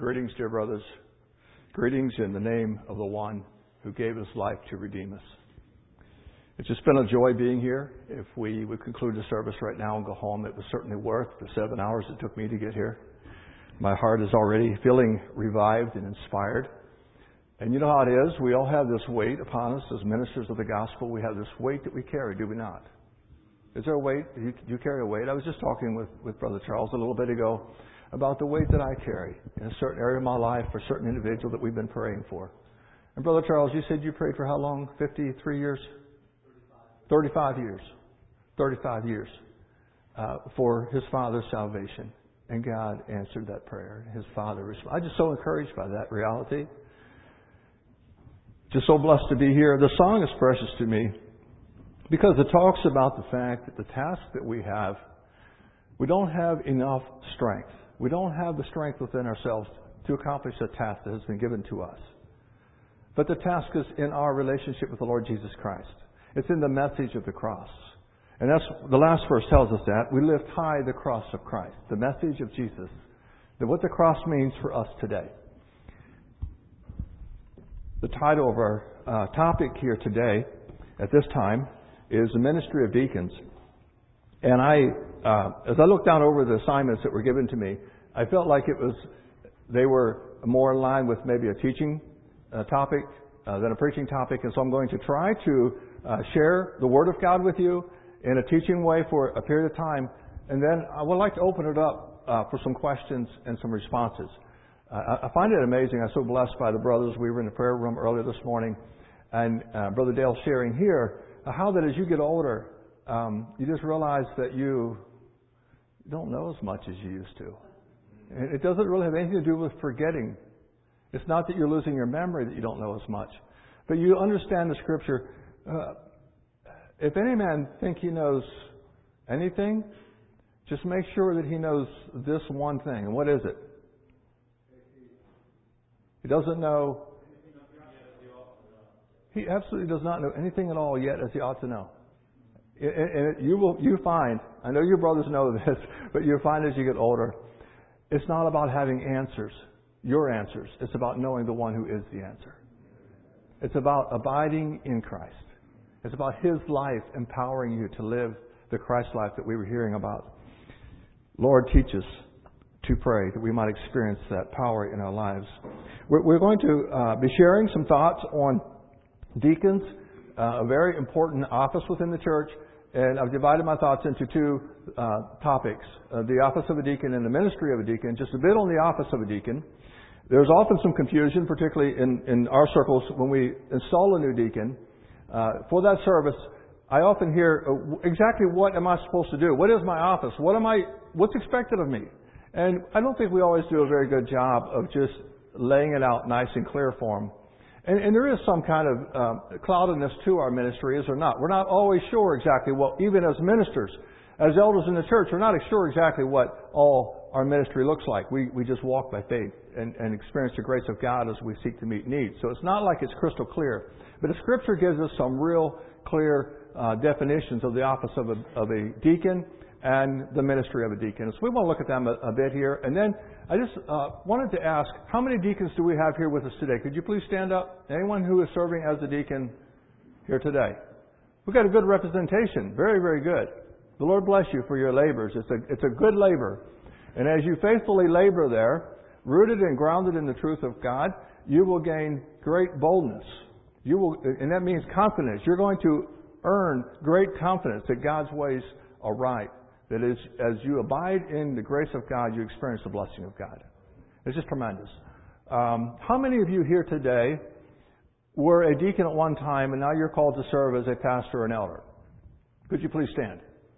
Greetings, dear brothers. Greetings in the name of the one who gave his life to redeem us. It's just been a joy being here. If we would conclude the service right now and go home, it was certainly worth the 7 hours it took me to get here. My heart is already feeling revived and inspired. And you know how it is. We all have this weight upon us as ministers of the gospel. We have this weight that we carry, do we not? Is there a weight? Do you carry a weight? I was just talking with Brother Charles a little bit ago about the weight that I carry in a certain area of my life for a certain individual that we've been praying for. And Brother Charles, you said you prayed for how long? 53 years? 35 years. 35 years for his father's salvation. And God answered that prayer. His father responded. I'm just so encouraged by that reality. Just so blessed to be here. The song is precious to me because it talks about the fact that the task that we have, we don't have enough strength. We don't have the strength within ourselves to accomplish the task that has been given to us. But the task is in our relationship with the Lord Jesus Christ. It's in the message of the cross. And that's the last verse tells us that. We lift high the cross of Christ, the message of Jesus, that what the cross means for us today. The title of our topic here today, at this time, is the ministry of deacons. And as I looked down over the assignments that were given to me, I felt like they were more in line with maybe a teaching topic than a preaching topic. And so I'm going to try to share the Word of God with you in a teaching way for a period of time. And then I would like to open it up for some questions and some responses. I find it amazing. I'm so blessed by the brothers. We were in the prayer room earlier this morning, and Brother Dale sharing here how that as you get older, you just realize that you don't know as much as you used to. And it doesn't really have anything to do with forgetting. It's not that you're losing your memory that you don't know as much. But you understand the Scripture. If any man think he knows anything, just make sure that he knows this one thing. And what is it? He doesn't know. He absolutely does not know anything at all yet as he ought to know. And you find, I know your brothers know this, but you'll find as you get older, it's not about having answers, your answers. It's about knowing the one who is the answer. It's about abiding in Christ. It's about His life empowering you to live the Christ life that we were hearing about. Lord, teach us to pray that we might experience that power in our lives. We're going to be sharing some thoughts on deacons, a very important office within the church. And I've divided my thoughts into two topics, the office of a deacon and the ministry of a deacon. Just a bit on the office of a deacon. There's often some confusion, particularly in our circles, when we install a new deacon. For that service, I often hear, exactly what am I supposed to do? What is my office? What's expected of me? And I don't think we always do a very good job of just laying it out nice and clear for them. And there is some kind of cloudiness to our ministry, is there not? We're not always sure exactly what, even as ministers, as elders in the church, we're not sure exactly what all our ministry looks like. We just walk by faith and experience the grace of God as we seek to meet needs. So it's not like it's crystal clear. But the Scripture gives us some real clear definitions of the office of a deacon and the ministry of a deacon. So we want to look at them a bit here. And then I just wanted to ask, how many deacons do we have here with us today? Could you please stand up? Anyone who is serving as a deacon here today? We've got a good representation. Very, very good. The Lord bless you for your labors. It's a good labor. And as you faithfully labor there, rooted and grounded in the truth of God, you will gain great boldness. And that means confidence. You're going to earn great confidence that God's ways are right. That is, as you abide in the grace of God, you experience the blessing of God. It's just tremendous. How many of you here today were a deacon at one time and now you're called to serve as a pastor or an elder? Could you please stand?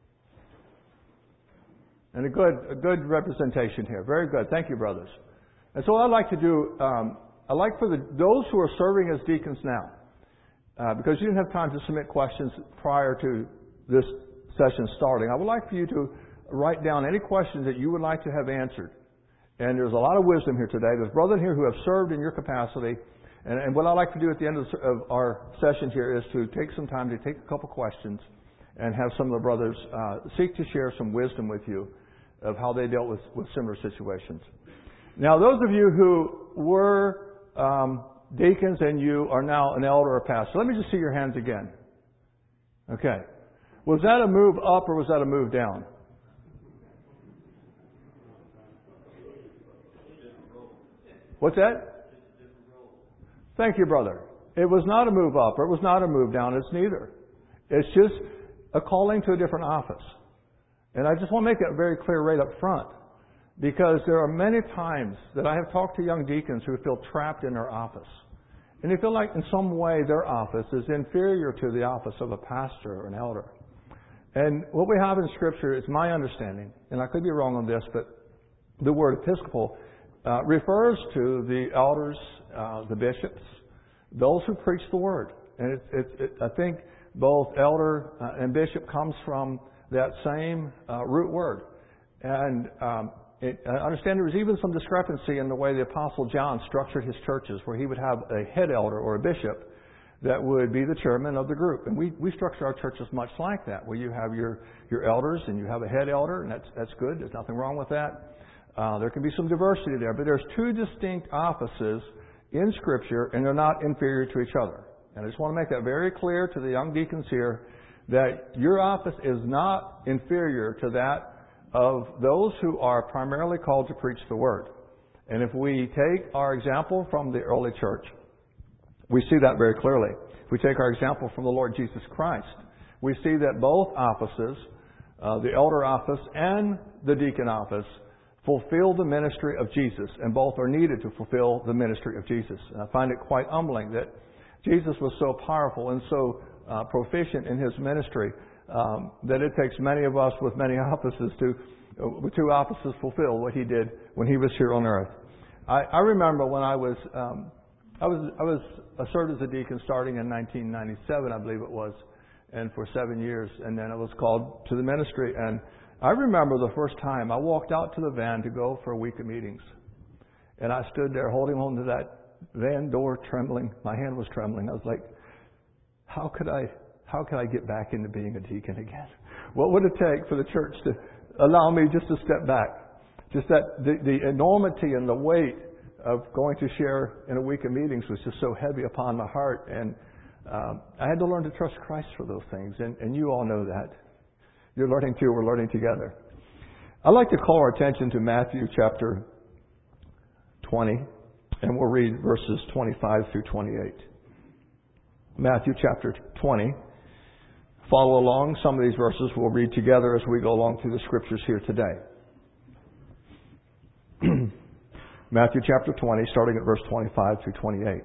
And a good representation here. Very good. Thank you, brothers. And so what I'd like to do, I'd like for those who are serving as deacons now, because you didn't have time to submit questions prior to this session starting, I would like for you to write down any questions that you would like to have answered. And there's a lot of wisdom here today. There's brothers here who have served in your capacity. And what I'd like to do at the end of our session here is to take some time to take a couple questions and have some of the brothers seek to share some wisdom with you of how they dealt with similar situations. Now, those of you who were deacons and you are now an elder or pastor, let me just see your hands again. Okay. Was that a move up or was that a move down? What's that? Thank you, brother. It was not a move up or it was not a move down. It's neither. It's just a calling to a different office. And I just want to make that very clear right up front. Because there are many times that I have talked to young deacons who feel trapped in their office. And they feel like in some way their office is inferior to the office of a pastor or an elder. And what we have in Scripture is my understanding, and I could be wrong on this, but the word Episcopal refers to the elders, the bishops, those who preach the Word. And I think both elder and bishop comes from that same root word. And I understand there was even some discrepancy in the way the Apostle John structured his churches, where he would have a head elder or a bishop that would be the chairman of the group. And we structure our churches much like that, where you have your elders and you have a head elder, and that's good. There's nothing wrong with that. There can be some diversity there, but there's two distinct offices in Scripture, and they're not inferior to each other. And I just want to make that very clear to the young deacons here, that your office is not inferior to that of those who are primarily called to preach the Word. And if we take our example from the early church, we see that very clearly. If we take our example from the Lord Jesus Christ, we see that both offices, the elder office and the deacon office, fulfill the ministry of Jesus, and both are needed to fulfill the ministry of Jesus. And I find it quite humbling that Jesus was so powerful and so proficient in His ministry that it takes many of us with many offices with two offices fulfill what He did when He was here on earth. I remember when I served as a deacon starting in 1997, I believe it was, and for 7 years, and then I was called to the ministry. And I remember the first time I walked out to the van to go for a week of meetings, and I stood there holding on to that van door, trembling. My hand was trembling. I was like, how could I get back into being a deacon again? What would it take for the church to allow me just to step back? Just that the enormity and the weight of going to share in a week of meetings was just so heavy upon my heart. And I had to learn to trust Christ for those things. And you all know that. You're learning too. We're learning together. I'd like to call our attention to Matthew chapter 20. And we'll read verses 25 through 28. Matthew chapter 20. Follow along. Some of these verses we'll read together as we go along through the Scriptures here today. Matthew chapter 20, starting at verse 25 through 28.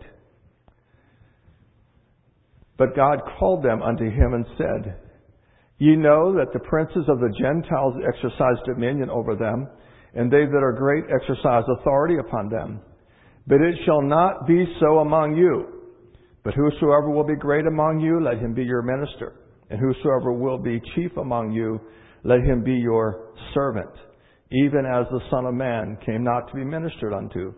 But God called them unto Him and said, Ye know that the princes of the Gentiles exercise dominion over them, and they that are great exercise authority upon them. But it shall not be so among you. But whosoever will be great among you, let him be your minister. And whosoever will be chief among you, let him be your servant. Even as the Son of Man came not to be ministered unto,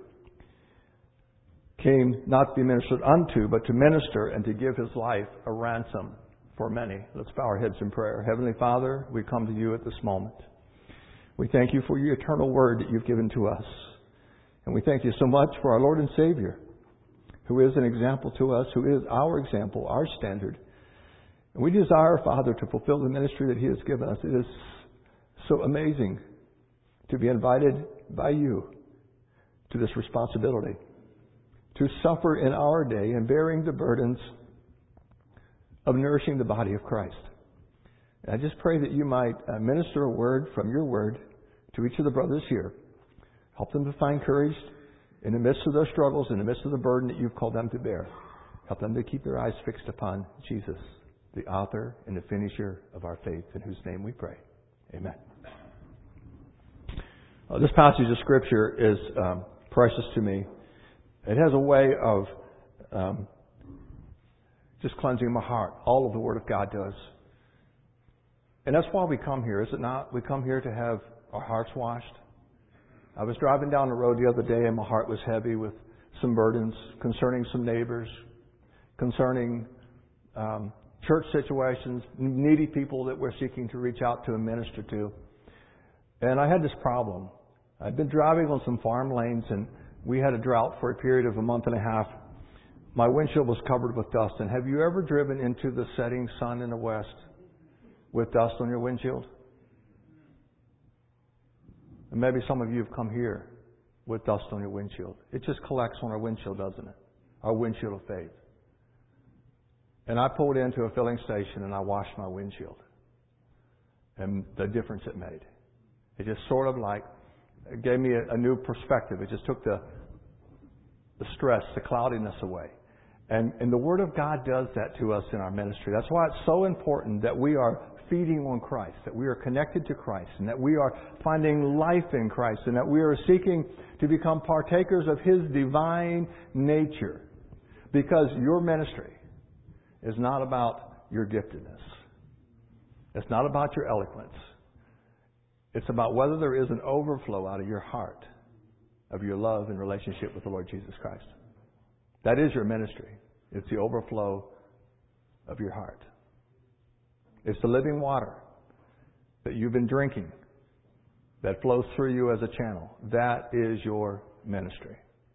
but to minister and to give His life a ransom for many. Let's bow our heads in prayer. Heavenly Father, we come to You at this moment. We thank You for Your eternal word that You've given to us. And we thank You so much for our Lord and Savior, who is an example to us, who is our example, our standard. And we desire, Father, to fulfill the ministry that He has given us. It is so amazing to be invited by You to this responsibility, to suffer in our day and bearing the burdens of nourishing the body of Christ. And I just pray that You might minister a word from Your word to each of the brothers here. Help them to find courage in the midst of their struggles, in the midst of the burden that You've called them to bear. Help them to keep their eyes fixed upon Jesus, the author and the finisher of our faith, in whose name we pray. Amen. This passage of Scripture is precious to me. It has a way of just cleansing my heart. All of the Word of God does. And that's why we come here, is it not? We come here to have our hearts washed. I was driving down the road the other day and my heart was heavy with some burdens concerning some neighbors, concerning church situations, needy people that we're seeking to reach out to and minister to. And I had this problem. I've been driving on some farm lanes, and we had a drought for a period of a month and a half. My windshield was covered with dust. And have you ever driven into the setting sun in the west with dust on your windshield? And maybe some of you have come here with dust on your windshield. It just collects on our windshield, doesn't it? Our windshield of faith. And I pulled into a filling station and I washed my windshield. And the difference it made. It just sort of like it gave me a new perspective. It just took the stress, the cloudiness away. And the Word of God does that to us in our ministry. That's why it's so important that we are feeding on Christ, that we are connected to Christ, and that we are finding life in Christ, and that we are seeking to become partakers of His divine nature. Because your ministry is not about your giftedness. It's not about your eloquence. It's about whether there is an overflow out of your heart of your love and relationship with the Lord Jesus Christ. That is your ministry. It's the overflow of your heart. It's the living water that you've been drinking that flows through you as a channel. That is your ministry.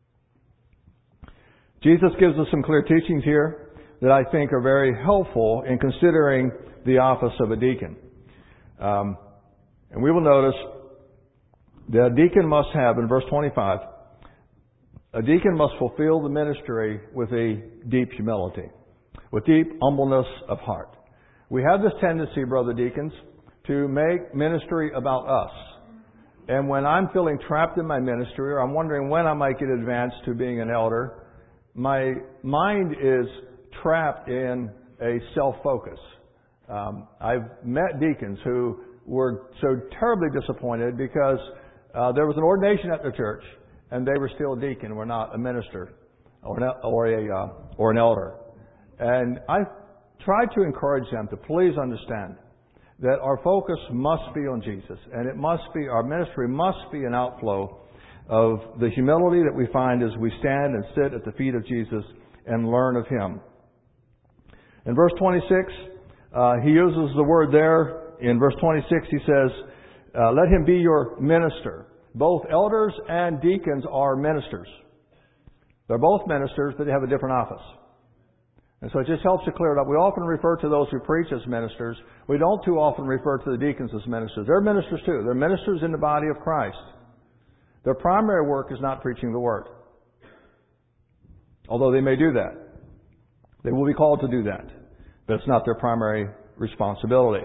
Jesus gives us some clear teachings here that I think are very helpful in considering the office of a deacon. And we will notice that a deacon must have, in verse 25, a deacon must fulfill the ministry with a deep humility, with deep humbleness of heart. We have this tendency, brother deacons, to make ministry about us. And when I'm feeling trapped in my ministry, or I'm wondering when I might get advanced to being an elder, my mind is trapped in a self-focus. I've met deacons who were so terribly disappointed because there was an ordination at their church, and they were still a deacon, were not a minister or an elder. And I tried to encourage them to please understand that our focus must be on Jesus, and it must be, our ministry must be an outflow of the humility that we find as we stand and sit at the feet of Jesus and learn of Him. In verse 26, he uses the word there. In verse 26, he says, let him be your minister. Both elders and deacons are ministers. They're both ministers, but they have a different office. And so it just helps to clear it up. We often refer to those who preach as ministers. We don't too often refer to the deacons as ministers. They're ministers too. They're ministers in the body of Christ. Their primary work is not preaching the Word. Although they may do that. They will be called to do that. But it's not their primary responsibility.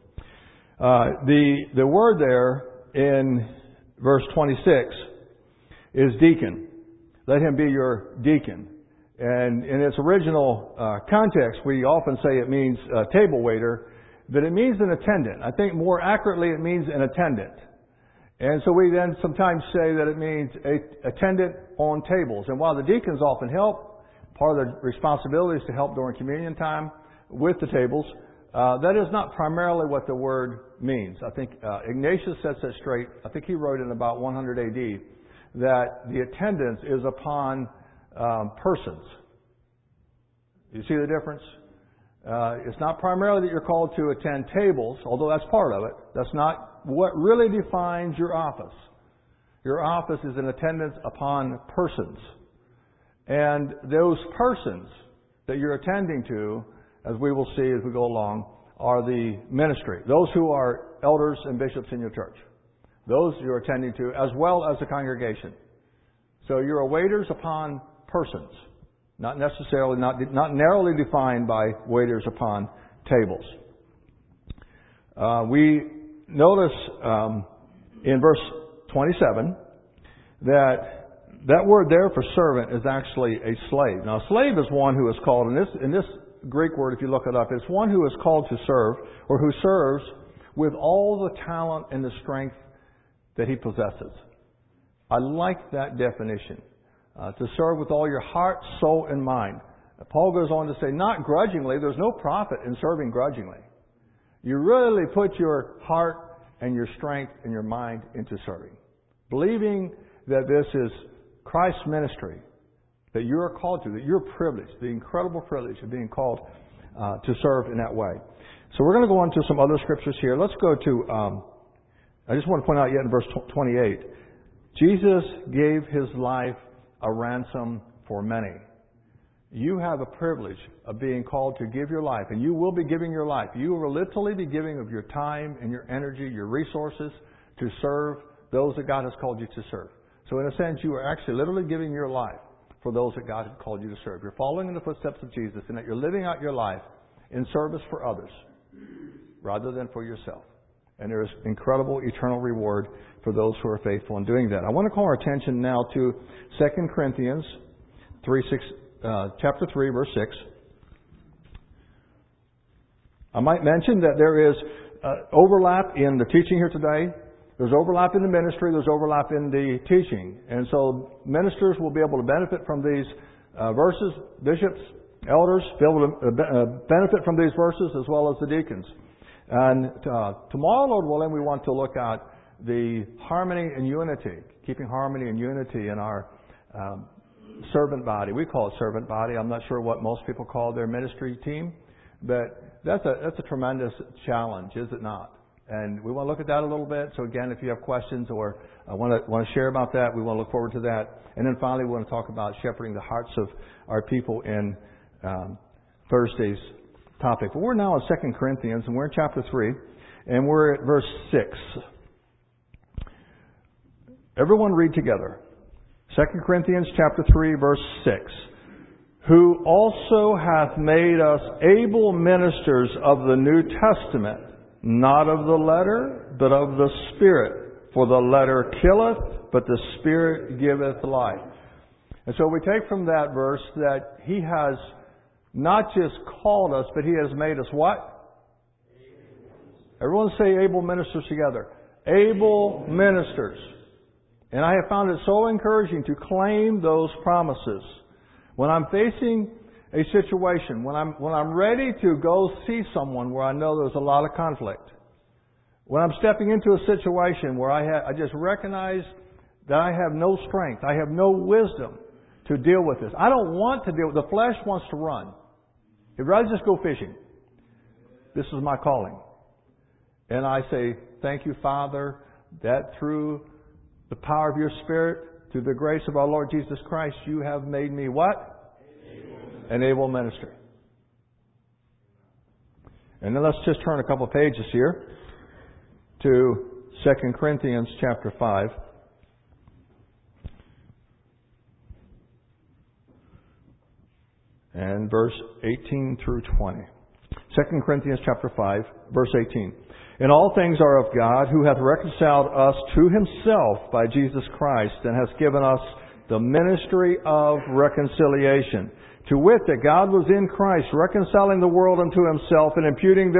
The word there in verse 26 is deacon. Let him be your deacon. And in its original context, we often say it means table waiter, but it means an attendant. I think more accurately it means an attendant. And so we then sometimes say that it means a attendant on tables. And while the deacons often help, part of their responsibility is to help during communion time with the tables, that is not primarily what the word means. I think Ignatius sets that straight. I think he wrote in about 100 AD that the attendance is upon persons. You see the difference? It's not primarily that you're called to attend tables, although that's part of it. That's not what really defines your office. Your office is an attendance upon persons. And those persons that you're attending to, as we will see as we go along, are the ministry. Those who are elders and bishops in your church. Those you're attending to, as well as the congregation. So you're waiters upon persons. Not necessarily, not narrowly defined by waiters upon tables. We notice in verse 27 that word there for servant is actually a slave. Now, a slave is one who is called, in this Greek word, if you look it up, it's one who is called to serve, or who serves with all the talent and the strength that he possesses. I like that definition. To serve with all your heart, soul, and mind. Paul goes on to say, not grudgingly. There's no profit in serving grudgingly. You really put your heart and your strength and your mind into serving. Believing that this is Christ's ministry that you are called to, that you're privileged, the incredible privilege of being called to serve in that way. So we're going to go on to some other scriptures here. Let's go to, I just want to point out yet in verse 28, Jesus gave His life a ransom for many. You have a privilege of being called to give your life, and you will be giving your life. You will literally be giving of your time and your energy, your resources to serve those that God has called you to serve. So in a sense, you are actually literally giving your life for those that God has called you to serve. You're following in the footsteps of Jesus, and that you're living out your life in service for others rather than for yourself. And there is incredible eternal reward for those who are faithful in doing that. I want to call our attention now to 2 Corinthians chapter 3, verse 6. I might mention that there is overlap in the teaching here today. There's overlap in the ministry. There's overlap in the teaching. And so ministers will be able to benefit from these verses. Bishops, elders, be able to benefit from these verses, as well as the deacons. And tomorrow, Lord willing, we want to look at the harmony and unity, keeping harmony and unity in our servant body. We call it servant body. I'm not sure what most people call their ministry team, but that's a tremendous challenge, is it not? And we want to look at that a little bit. So again, if you have questions or want to share about that, we want to look forward to that. And then finally, we want to talk about shepherding the hearts of our people in Thursday's topic. But we're now in 2 Corinthians, and we're in chapter 3, and we're at verse 6. Everyone read together. 2 Corinthians chapter 3, verse 6. Who also hath made us able ministers of the New Testament, not of the letter, but of the Spirit. For the letter killeth, but the Spirit giveth life. And so we take from that verse that He has not just called us, but He has made us what? Everyone say able ministers together. Able ministers. And I have found it so encouraging to claim those promises. When I'm facing a situation, when I'm ready to go see someone where I know there's a lot of conflict, when I'm stepping into a situation where I just recognize that I have no strength, I have no wisdom to deal with this. I don't want to deal with it. The flesh wants to run. I'd rather just go fishing. This is my calling. And I say, thank you, Father, that through the power of your Spirit, through the grace of our Lord Jesus Christ, you have made me what? An able minister. And then let's just turn a couple of pages here to 2 Corinthians chapter 5. And verse 18 through 20. 2 Corinthians chapter 5, verse 18. And all things are of God, who hath reconciled us to Himself by Jesus Christ, and has given us the ministry of reconciliation. To wit, that God was in Christ, reconciling the world unto Himself, and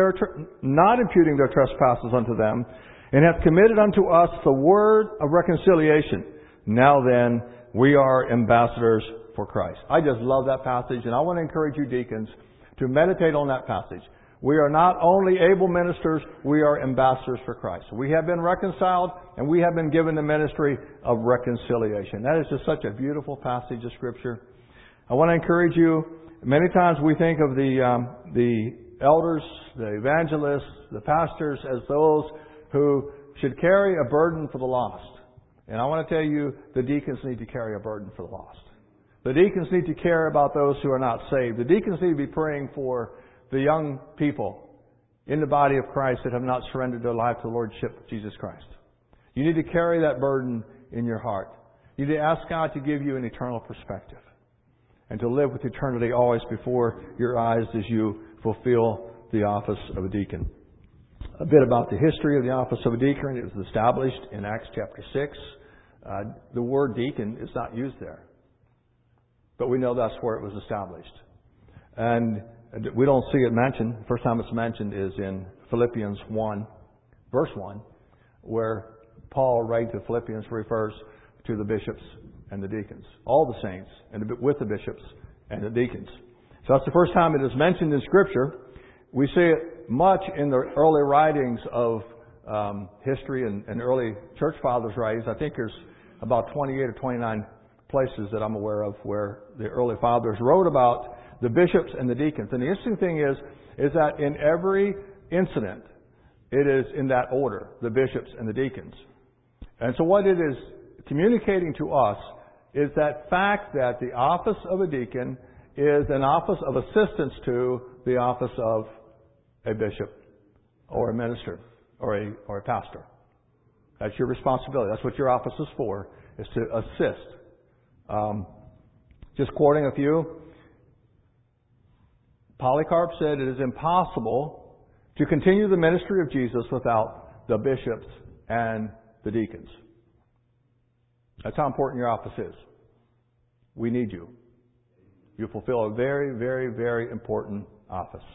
not imputing their trespasses unto them, and hath committed unto us the word of reconciliation. Now then, we are ambassadors for Christ. I just love that passage, and I want to encourage you deacons to meditate on that passage. We are not only able ministers, we are ambassadors for Christ. We have been reconciled, and we have been given the ministry of reconciliation. That is just such a beautiful passage of Scripture. I want to encourage you, many times we think of the elders, the evangelists, the pastors as those who should carry a burden for the lost. And I want to tell you, the deacons need to carry a burden for the lost. The deacons need to care about those who are not saved. The deacons need to be praying for the young people in the body of Christ that have not surrendered their life to the Lordship of Jesus Christ. You need to carry that burden in your heart. You need to ask God to give you an eternal perspective and to live with eternity always before your eyes as you fulfill the office of a deacon. A bit about the history of the office of a deacon. It was established in Acts chapter 6. The word deacon is not used there, but we know that's where it was established. And we don't see it mentioned. The first time it's mentioned is in Philippians 1, verse 1, where Paul, writing to Philippians, refers to the bishops and the deacons. All the saints, and with the bishops and the deacons. So that's the first time it is mentioned in Scripture. We see it much in the early writings of history and early church fathers' writings. I think there's about 28 or 29 places that I'm aware of where the early fathers wrote about the bishops and the deacons. And the interesting thing is that in every incident, it is in that order, the bishops and the deacons. And so what it is communicating to us is that fact that the office of a deacon is an office of assistance to the office of a bishop or a minister or a pastor. That's your responsibility. That's what your office is for, is to assist. Just quoting a few, Polycarp said it is impossible to continue the ministry of Jesus without the bishops and the deacons. That's how important your office is. We need you. You fulfill a very, very, very important office.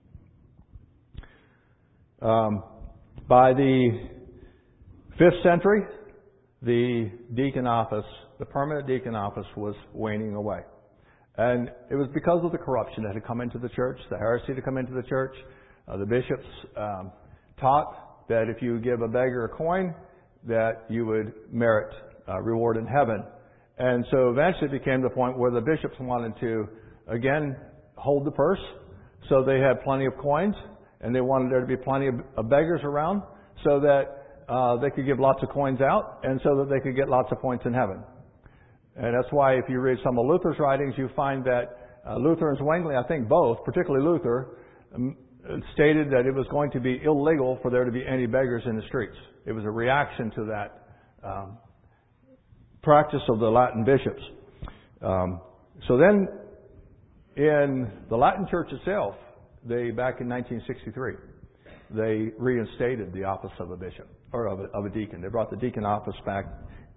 By the 5th century, the deacon office, the permanent deacon office, was waning away. And it was because of the corruption that had come into the church, the heresy that had come into the church. The bishops taught that if you give a beggar a coin, that you would merit reward in heaven. And so eventually it became the point where the bishops wanted to, again, hold the purse. So they had plenty of coins, and they wanted there to be plenty of beggars around so that they could give lots of coins out, and so that they could get lots of points in heaven. And that's why if you read some of Luther's writings, you find that Luther and Zwingli, I think both, particularly Luther, stated that it was going to be illegal for there to be any beggars in the streets. It was a reaction to that practice of the Latin bishops. So then, in the Latin Church itself, back in 1963, they reinstated the office of a bishop, or of a deacon. They brought the deacon office back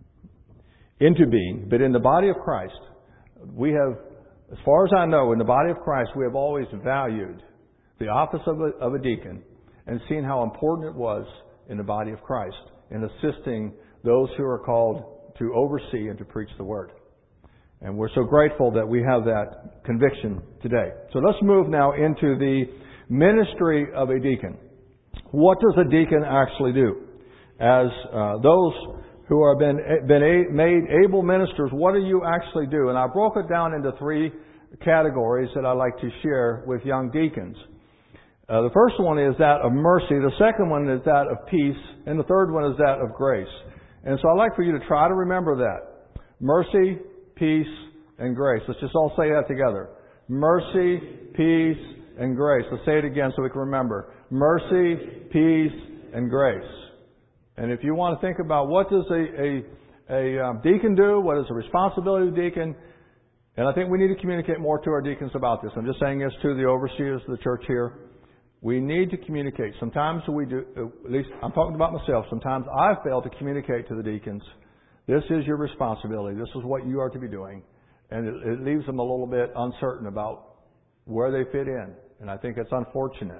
into being. But in the body of Christ, we have, as far as I know, in the body of Christ, we have always valued the office of a deacon and seen how important it was in the body of Christ in assisting those who are called to oversee and to preach the Word. And we're so grateful that we have that conviction today. So let's move now into the ministry of a deacon. What does a deacon actually do? As those who have been made able ministers, what do you actually do? And I broke it down into 3 categories that I like to share with young deacons. The first one is that of mercy. The second one is that of peace. And the third one is that of grace. And so I'd like for you to try to remember that. Mercy, peace, and grace. Let's just all say that together. Mercy, peace, and grace. Let's say it again so we can remember. Mercy, peace, and grace. And if you want to think about what does a deacon do, what is the responsibility of a deacon, and I think we need to communicate more to our deacons about this. I'm just saying this to the overseers of the church here. We need to communicate. Sometimes we do, at least I'm talking about myself, sometimes I fail to communicate to the deacons, this is your responsibility, this is what you are to be doing. And it leaves them a little bit uncertain about where they fit in. And I think it's unfortunate.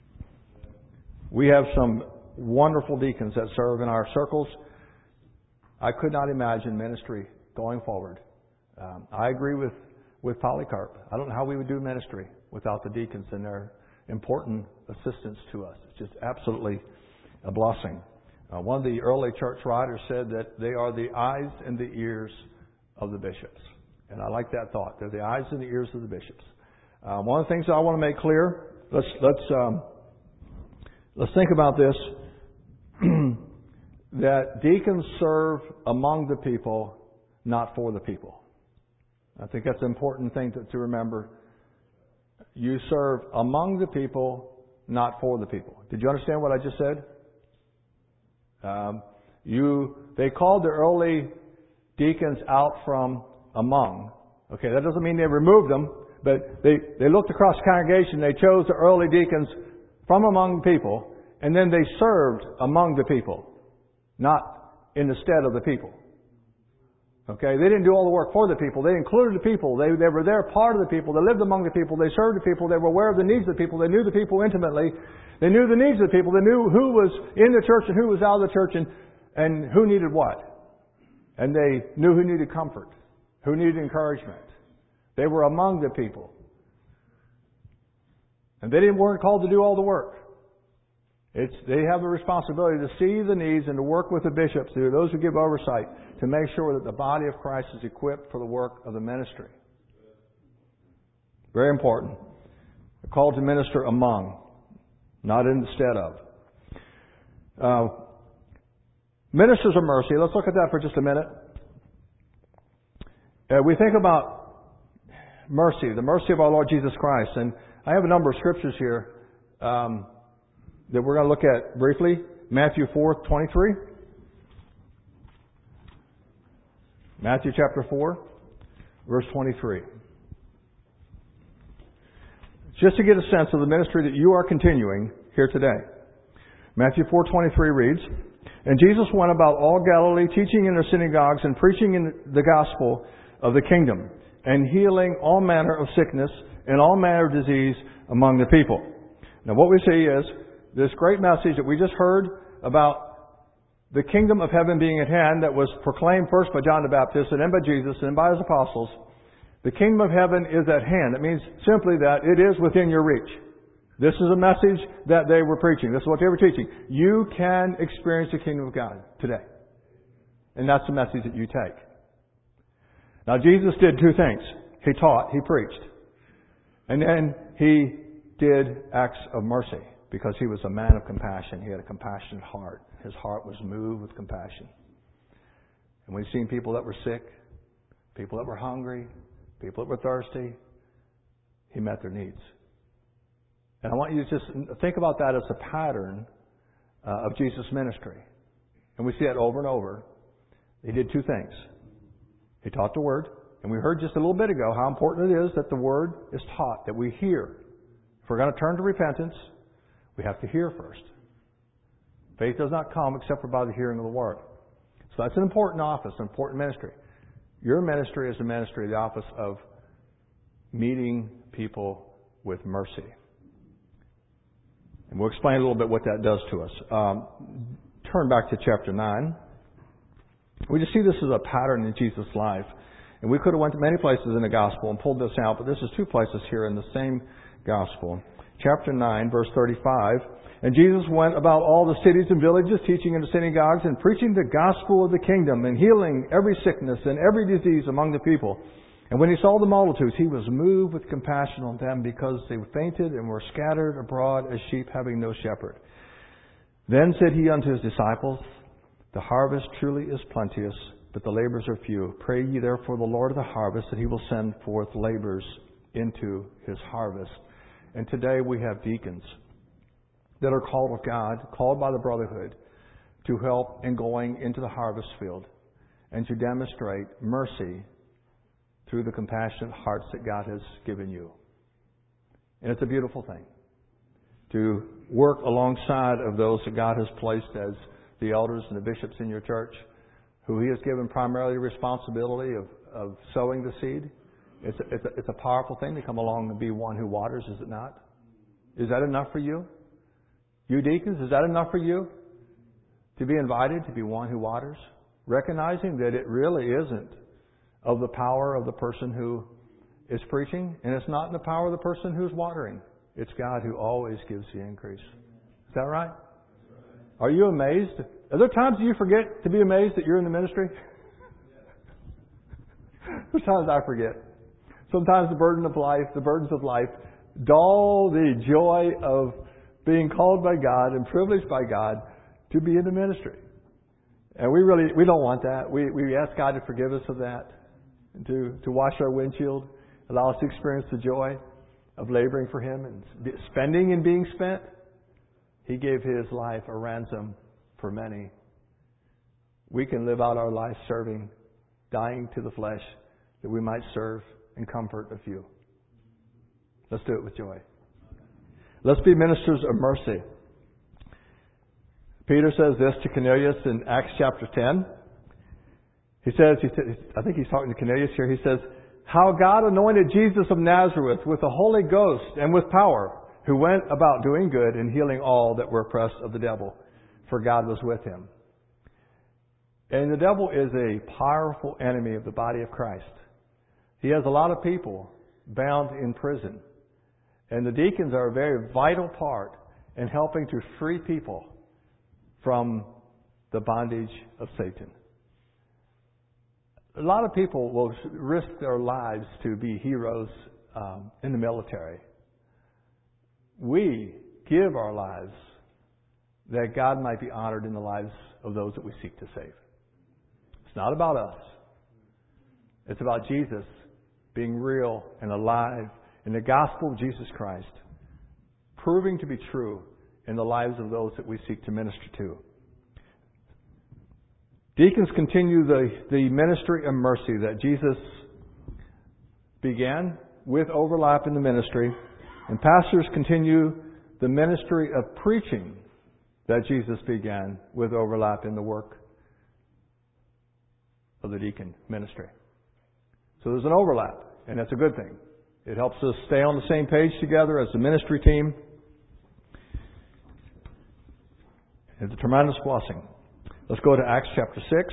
We have some wonderful deacons that serve in our circles. I could not imagine ministry going forward. I agree with Polycarp. I don't know how we would do ministry without the deacons and their important assistance to us. It's just absolutely a blessing. One of the early church writers said that they are the eyes and the ears of the bishops. And I like that thought. They're the eyes and the ears of the bishops. One of the things I want to make clear, let's think about this, that deacons serve among the people, not for the people. I think that's an important thing to remember. You serve among the people, not for the people. Did you understand what I just said? They called the early deacons out from among. Okay, that doesn't mean they removed them, but they looked across the congregation, they chose the early deacons from among the people, and then they served among the people, not in the stead of the people. Okay, they didn't do all the work for the people. They included the people. They were there, part of the people. They lived among the people. They served the people. They were aware of the needs of the people. They knew the people intimately. They knew the needs of the people. They knew who was in the church and who was out of the church and who needed what. And they knew who needed comfort, who needed encouragement. They were among the people. And they weren't called to do all the work. They have a responsibility to see the needs and to work with the bishops, those who give oversight, to make sure that the body of Christ is equipped for the work of the ministry. Very important. They're called to minister among, not instead of. Ministers of mercy. Let's look at that for just a minute. We think about mercy, the mercy of our Lord Jesus Christ. And I have a number of scriptures here that we're going to look at briefly. Matthew 4:23. Matthew chapter 4, verse 23. Just to get a sense of the ministry that you are continuing here today. Matthew 4:23 reads, "And Jesus went about all Galilee, teaching in their synagogues and preaching in the gospel of the kingdom, and healing all manner of sickness and all manner of disease among the people." Now what we see is this great message that we just heard about the kingdom of heaven being at hand that was proclaimed first by John the Baptist and then by Jesus and then by His apostles. The kingdom of heaven is at hand. It means simply that it is within your reach. This is a message that they were preaching. This is what they were teaching. You can experience the kingdom of God today. And that's the message that you take. Now Jesus did two things. He taught, He preached. And then He did acts of mercy because He was a man of compassion. He had a compassionate heart. His heart was moved with compassion. And we've seen people that were sick, people that were hungry, people that were thirsty. He met their needs. And I want you to just think about that as a pattern of Jesus' ministry. And we see that over and over. He did two things. He taught the Word. And we heard just a little bit ago how important it is that the Word is taught, that we hear. If we're going to turn to repentance, we have to hear first. Faith does not come except for by the hearing of the Word. So that's an important office, an important ministry. Your ministry is the ministry, the office of meeting people with mercy. And we'll explain a little bit what that does to us. Turn back to chapter 9. We just see this as a pattern in Jesus' life. And we could have went to many places in the gospel and pulled this out, but this is two places here in the same gospel. Chapter 9, verse 35. "And Jesus went about all the cities and villages, teaching in the synagogues and preaching the gospel of the kingdom and healing every sickness and every disease among the people. And when He saw the multitudes, He was moved with compassion on them because they fainted and were scattered abroad as sheep having no shepherd. Then said He unto His disciples, The harvest truly is plenteous, but the laborers are few. Pray ye therefore the Lord of the harvest that He will send forth laborers into His harvest." And today we have deacons that are called of God, called by the brotherhood, to help in going into the harvest field and to demonstrate mercy through the compassionate hearts that God has given you. And it's a beautiful thing to work alongside of those that God has placed as the elders and the bishops in your church, who He has given primarily the responsibility of sowing the seed. It's a powerful thing to come along and be one who waters, is it not? Is that enough for you? You deacons, is that enough for you? To be invited to be one who waters? Recognizing that it really isn't of the power of the person who is preaching, and it's not in the power of the person who's watering. It's God who always gives the increase. Is that right? Are you amazed? Are there times you forget to be amazed that you're in the ministry? There's times I forget. Sometimes the burdens of life dull the joy of being called by God and privileged by God to be in the ministry. And we don't want that. We ask God to forgive us of that, and to wash our windshield, allow us to experience the joy of laboring for Him and spending and being spent. He gave His life a ransom for many. We can live out our life serving, dying to the flesh, that we might serve and comfort a few. Let's do it with joy. Let's be ministers of mercy. Peter says this to Cornelius in Acts chapter 10. He says, I think he's talking to Cornelius here. He says, "How God anointed Jesus of Nazareth with the Holy Ghost and with power, who went about doing good and healing all that were oppressed of the devil, for God was with Him." And the devil is a powerful enemy of the body of Christ. He has a lot of people bound in prison. And the deacons are a very vital part in helping to free people from the bondage of Satan. A lot of people will risk their lives to be heroes in the military. We give our lives that God might be honored in the lives of those that we seek to save. It's not about us. It's about Jesus being real and alive in the gospel of Jesus Christ, proving to be true in the lives of those that we seek to minister to. Deacons continue the ministry of mercy that Jesus began with overlap in the ministry, and pastors continue the ministry of preaching that Jesus began with overlap in the work of the deacon ministry. So there's an overlap, and that's a good thing. It helps us stay on the same page together as the ministry team. It's a tremendous blessing. Let's go to Acts chapter 6.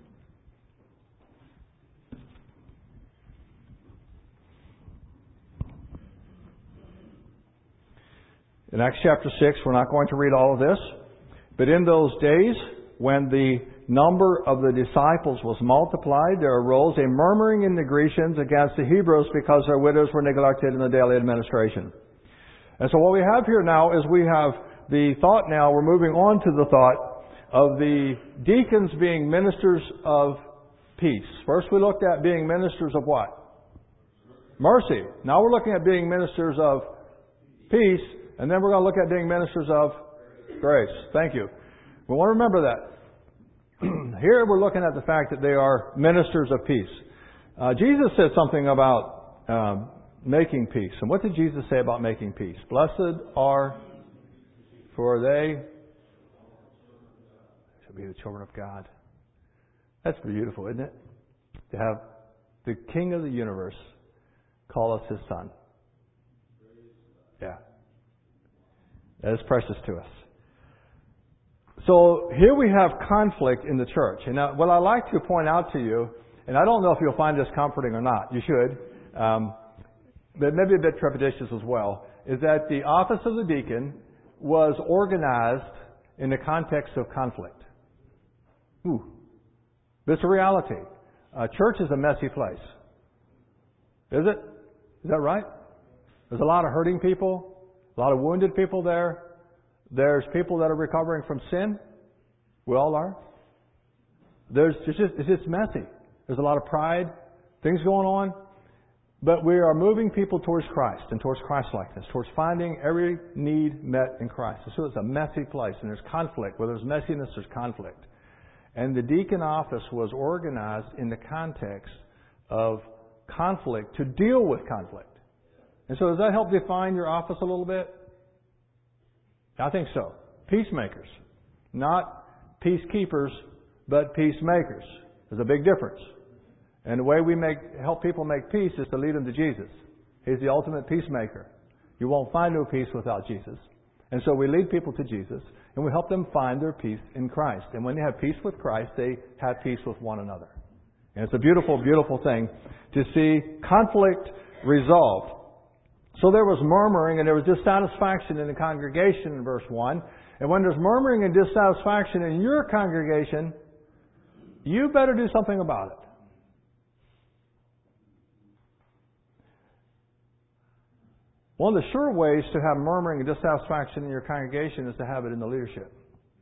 In Acts chapter 6, we're not going to read all of this, but in those days, when the number of the disciples was multiplied, there arose a murmuring in the Grecians against the Hebrews because their widows were neglected in the daily administration. And so what we have here now is we have the thought now, we're moving on to the thought of the deacons being ministers of peace. First we looked at being ministers of what? Mercy. Now we're looking at being ministers of peace, and then we're going to look at being ministers of grace. Thank you. We want to remember that. Here we're looking at the fact that they are ministers of peace. Jesus said something about making peace. And what did Jesus say about making peace? Blessed are, for they shall be the children of God. That's beautiful, isn't it? To have the King of the universe call us His Son. Yeah. That is precious to us. So here we have conflict in the church. And now, what I like to point out to you, and I don't know if you'll find this comforting or not, you should, but maybe a bit trepidatious as well, is that the office of the deacon was organized in the context of conflict. Ooh. But it's a reality. Church is a messy place. Is it? Is that right? There's a lot of hurting people, a lot of wounded people there. There's people that are recovering from sin. We all are. It's just messy. There's a lot of pride, things going on. But we are moving people towards Christ and towards Christ-likeness, towards finding every need met in Christ. So it's a messy place, and there's conflict. Where there's messiness, there's conflict. And the deacon office was organized in the context of conflict to deal with conflict. And so does that help define your office a little bit? I think so. Peacemakers. Not peacekeepers, but peacemakers. There's a big difference. And the way we help people make peace is to lead them to Jesus. He's the ultimate peacemaker. You won't find no peace without Jesus. And so we lead people to Jesus, and we help them find their peace in Christ. And when they have peace with Christ, they have peace with one another. And it's a beautiful, beautiful thing to see conflict resolved. So there was murmuring and there was dissatisfaction in the congregation in verse 1. And when there's murmuring and dissatisfaction in your congregation, you better do something about it. One of the sure ways to have murmuring and dissatisfaction in your congregation is to have it in the leadership.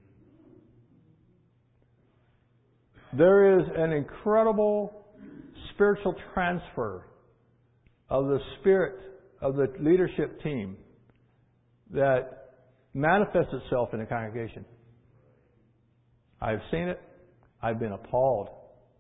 There is an incredible spiritual transfer of the spirit of the leadership team that manifests itself in a congregation. I've seen it. I've been appalled.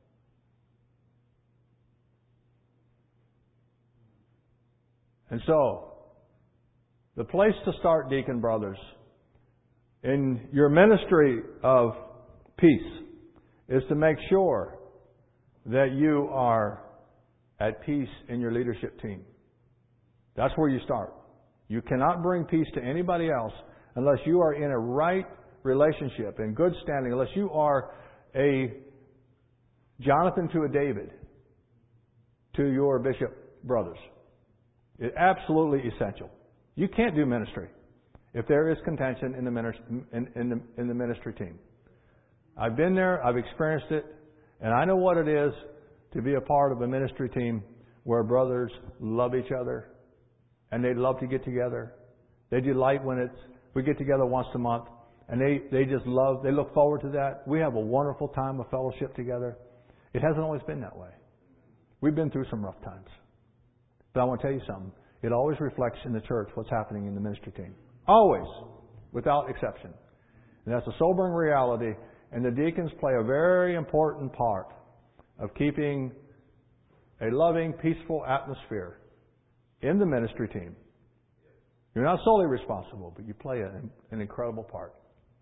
And so, the place to start, deacon brothers, in your ministry of peace is to make sure that you are at peace in your leadership team. That's where you start. You cannot bring peace to anybody else unless you are in a right relationship, in good standing, unless you are a Jonathan to a David to your bishop brothers. It's absolutely essential. You can't do ministry if there is contention in the ministry team. I've been there, I've experienced it, and I know what it is to be a part of a ministry team where brothers love each other and they love to get together. They delight when we get together once a month And they just love, they look forward to that. We have a wonderful time of fellowship together. It hasn't always been that way. We've been through some rough times. But I want to tell you something. It always reflects in the church what's happening in the ministry team. Always. Without exception. And that's a sobering reality. And the deacons play a very important part of keeping a loving, peaceful atmosphere in the ministry team. You're not solely responsible, but you play an incredible part.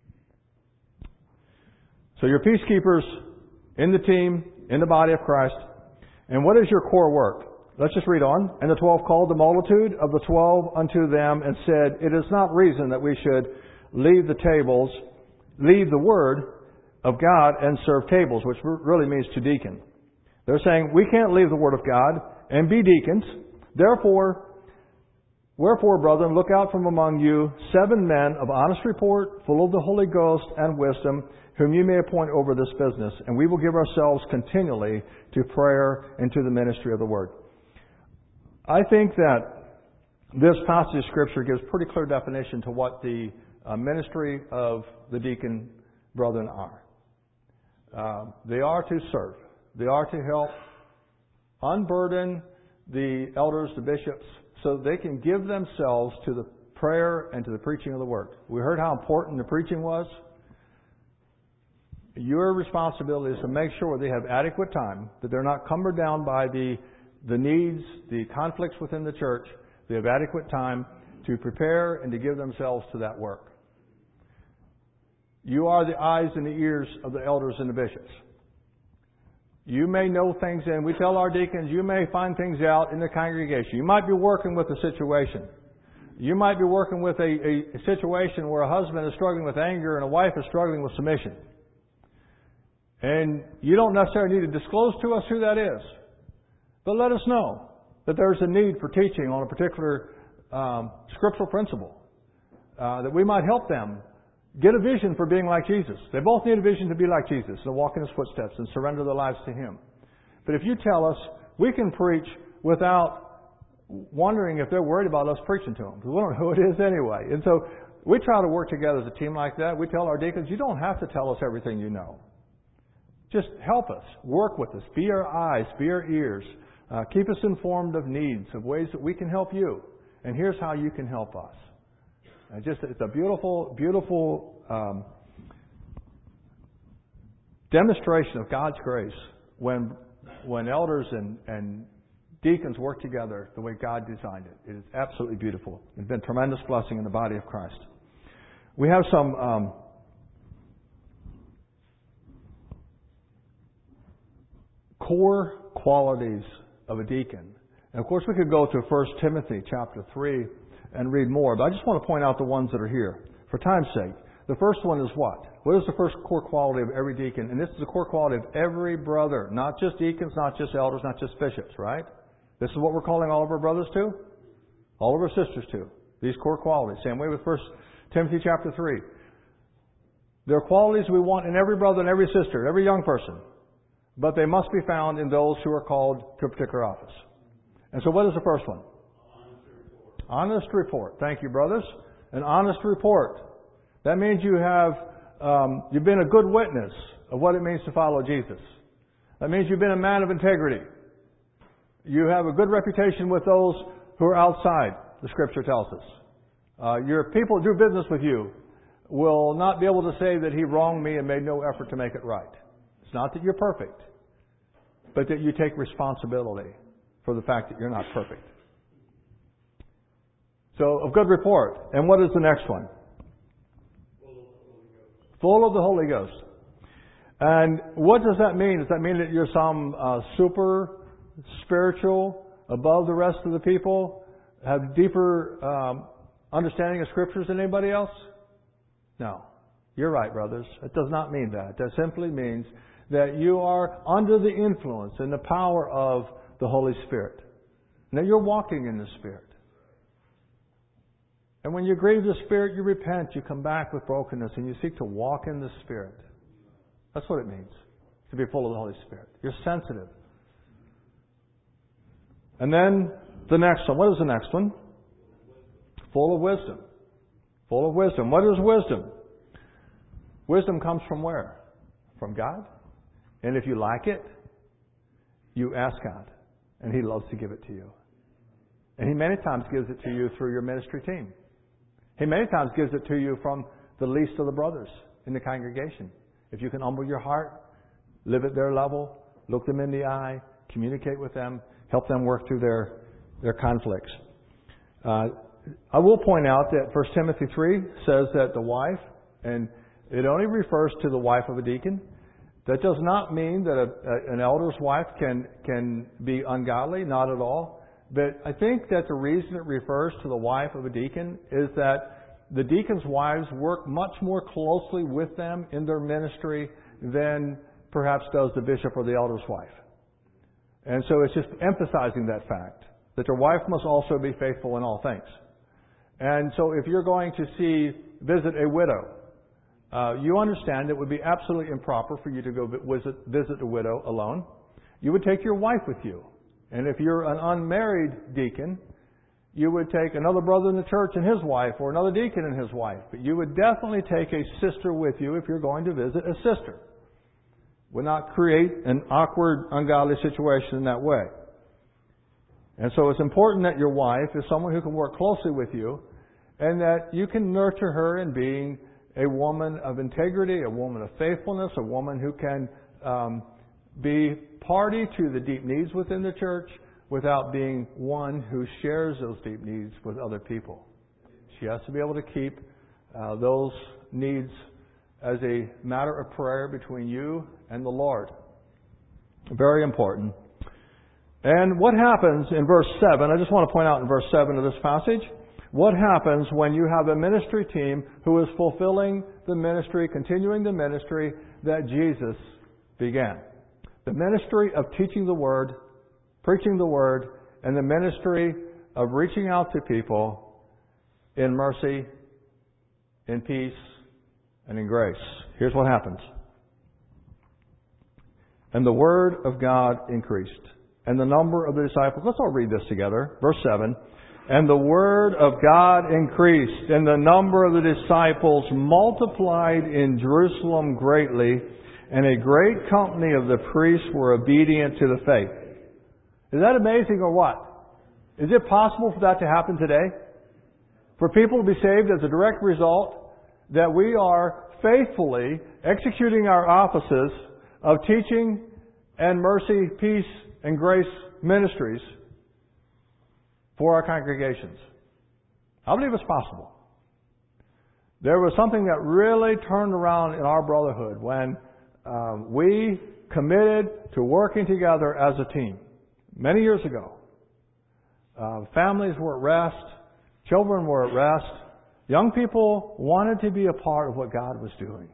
So you're peacekeepers in the team, in the body of Christ. And what is your core work? Let's just read on. And the 12 called the multitude of the 12 unto them and said, It is not reason that we should leave the word of God and serve tables, which really means to deacon. They're saying, we can't leave the word of God and be deacons. Wherefore, brethren, look out from among you 7 men of honest report, full of the Holy Ghost and wisdom, whom you may appoint over this business, and we will give ourselves continually to prayer and to the ministry of the word. I think that this passage of Scripture gives pretty clear definition to what the ministry of the deacon brethren are. They are to serve. They are to help unburden the elders, the bishops, so they can give themselves to the prayer and to the preaching of the word. We heard how important the preaching was. Your responsibility is to make sure they have adequate time, that they're not cumbered down by the needs, the conflicts within the church. They have adequate time to prepare and to give themselves to that work. You are the eyes and the ears of the elders and the bishops. You may know things, and we tell our deacons, you may find things out in the congregation. You might be working with a situation. You might be working with a situation where a husband is struggling with anger and a wife is struggling with submission. And you don't necessarily need to disclose to us who that is. But let us know that there's a need for teaching on a particular scriptural principle. That we might help them get a vision for being like Jesus. They both need a vision to be like Jesus, to walk in His footsteps and surrender their lives to Him. But if you tell us, we can preach without wondering if they're worried about us preaching to them, because we don't know who it is anyway. And so we try to work together as a team like that. We tell our deacons, you don't have to tell us everything you know. Just help us. Work with us. Be our eyes. Be our ears. Keep us informed of needs, of ways that we can help you. And here's how you can help us. It's a beautiful, beautiful demonstration of God's grace when elders and deacons work together the way God designed it. It is absolutely beautiful. It's been a tremendous blessing in the body of Christ. We have some core qualities of a deacon. And of course we could go to 1 Timothy chapter 3 and read more, but I just want to point out the ones that are here for time's sake. The first one is what? What is the first core quality of every deacon? And this is the core quality of every brother, not just deacons, not just elders, not just bishops, right? This is what we're calling all of our brothers to, all of our sisters to. These core qualities. Same way with 1 Timothy chapter 3. There are qualities we want in every brother and every sister, every young person. But they must be found in those who are called to a particular office. And so what is the first one? Honest report. Thank you, brothers. An honest report. That means you've been a good witness of what it means to follow Jesus. That means you've been a man of integrity. You have a good reputation with those who are outside, the Scripture tells us. Your people who do business with you will not be able to say that he wronged me and made no effort to make it right. It's not that you're perfect, but that you take responsibility for the fact that you're not perfect. So, a good report. And what is the next one? Full of the Holy Ghost. And what does that mean? Does that mean that you're some super spiritual, above the rest of the people, have deeper understanding of Scriptures than anybody else? No. You're right, brothers. It does not mean that. That simply means that you are under the influence and the power of the Holy Spirit. Now you're walking in the Spirit. And when you grieve the Spirit, you repent, you come back with brokenness, and you seek to walk in the Spirit. That's what it means, to be full of the Holy Spirit. You're sensitive. And then the next one. What is the next one? Full of wisdom. Full of wisdom. What is wisdom? Wisdom comes from where? From God. And if you like it, you ask God. And He loves to give it to you. And He many times gives it to you through your ministry team. He many times gives it to you from the least of the brothers in the congregation. If you can humble your heart, live at their level, look them in the eye, communicate with them, help them work through their conflicts. I will point out that 1 Timothy 3 says that the wife, and it only refers to the wife of a deacon. That does not mean that an elder's wife can be ungodly, not at all. But I think that the reason it refers to the wife of a deacon is that the deacons' wives work much more closely with them in their ministry than perhaps does the bishop or the elder's wife. And so it's just emphasizing that fact, that their wife must also be faithful in all things. And so if you're going to visit a widow, you understand it would be absolutely improper for you to go visit a widow alone. You would take your wife with you. And if you're an unmarried deacon, you would take another brother in the church and his wife, or another deacon and his wife. But you would definitely take a sister with you if you're going to visit a sister. Would not create an awkward, ungodly situation in that way. And so it's important that your wife is someone who can work closely with you, and that you can nurture her in being a woman of integrity, a woman of faithfulness, a woman who can be party to the deep needs within the church without being one who shares those deep needs with other people. She has to be able to keep those needs as a matter of prayer between you and the Lord. Very important. And what happens in verse 7, I just want to point out in verse 7 of this passage, what happens when you have a ministry team who is fulfilling the ministry, continuing the ministry that Jesus began? The ministry of teaching the Word, preaching the Word, and the ministry of reaching out to people in mercy, in peace, and in grace. Here's what happens. And the Word of God increased, and the number of the disciples... Let's all read this together. Verse 7. And the Word of God increased, and the number of the disciples multiplied in Jerusalem greatly, and a great company of the priests were obedient to the faith. Is that amazing or what? Is it possible for that to happen today? For people to be saved as a direct result that we are faithfully executing our offices of teaching and mercy, peace, and grace ministries for our congregations. I believe it's possible. There was something that really turned around in our brotherhood when we committed to working together as a team. Many years ago. Families were at rest. Children were at rest. Young people wanted to be a part of what God was doing.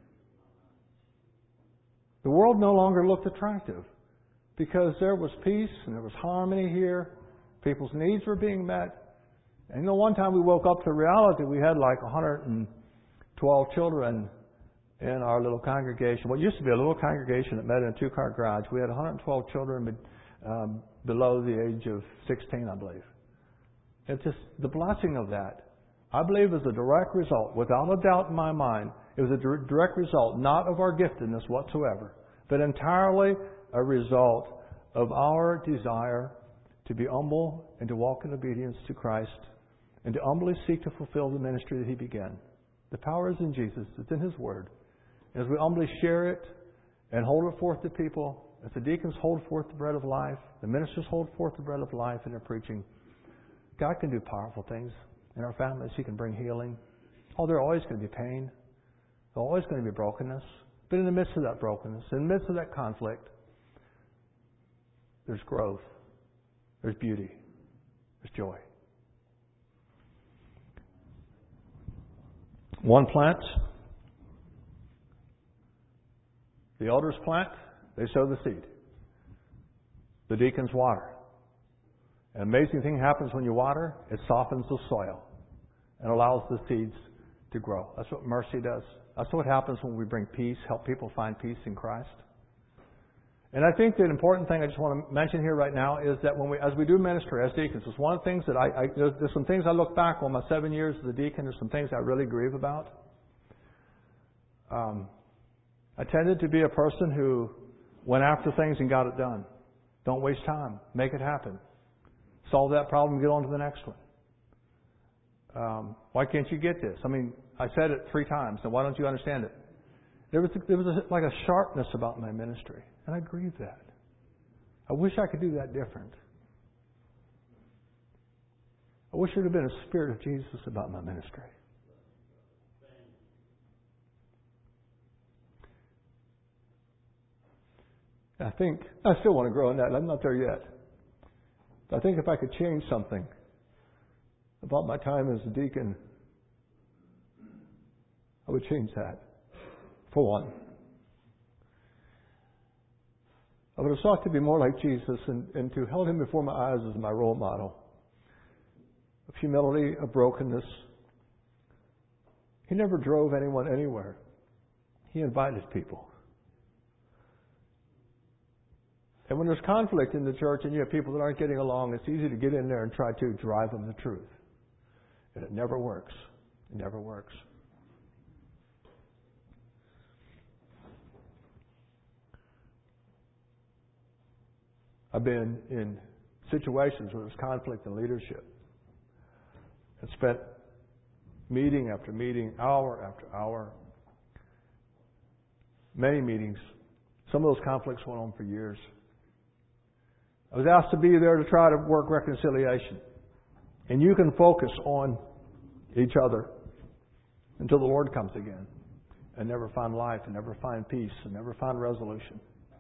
The world no longer looked attractive because there was peace and there was harmony here. People's needs were being met. And one time we woke up to reality. We had like 112 children in our little congregation. What used to be a little congregation that met in a two-car garage. We had 112 children below the age of 16, I believe. It's just the blessing of that. I believe is a direct result, without a doubt in my mind, it was a direct result, not of our giftedness whatsoever, but entirely a result of our desire to be humble and to walk in obedience to Christ and to humbly seek to fulfill the ministry that He began. The power is in Jesus. It's in His Word. As we humbly share it and hold it forth to people, as the deacons hold forth the bread of life, the ministers hold forth the bread of life in their preaching, God can do powerful things in our families. He can bring healing. Oh, there's always going to be pain. There's always going to be brokenness. But in the midst of that brokenness, in the midst of that conflict, there's growth. There's beauty. There's joy. One plants. The elders plant. They sow the seed. The deacons water. An amazing thing happens when you water. It softens the soil and allows the seeds to grow. That's what mercy does. That's what happens when we bring peace, help people find peace in Christ. And I think the important thing I just want to mention here right now is that as we do ministry as deacons, it's one of the things that there's some things I look back on my 7 years as a deacon. There's some things I really grieve about. I tended to be a person who went after things and got it done. Don't waste time. Make it happen. Solve that problem, get on to the next one. Why can't you get this? I mean, I said it 3 times, and why don't you understand it? There was like a sharpness about my ministry, and I grieve that. I wish I could do that different. I wish there had been a spirit of Jesus about my ministry. I think I still want to grow in that. I'm not there yet. But I think if I could change something about my time as a deacon, I would change that. For one, I would have sought to be more like Jesus and to hold Him before my eyes as my role model. Of humility, of brokenness. He never drove anyone anywhere. He invited people. And when there's conflict in the church and you have people that aren't getting along, it's easy to get in there and try to drive them the truth. And it never works. It never works. I've been in situations where there's conflict in leadership. And spent meeting after meeting, hour after hour. Many meetings. Some of those conflicts went on for years. I was asked to be there to try to work reconciliation. And you can focus on each other until the Lord comes again. And never find life, and never find peace, and never find resolution.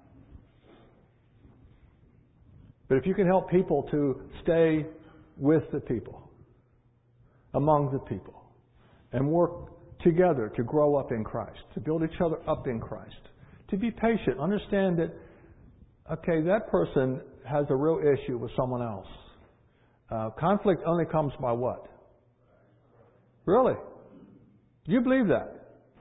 But if you can help people to stay with the people, among the people, and work together to grow up in Christ, to build each other up in Christ, to be patient, understand that, okay, that person has a real issue with someone else. Conflict only comes by what? Really? Do you believe that?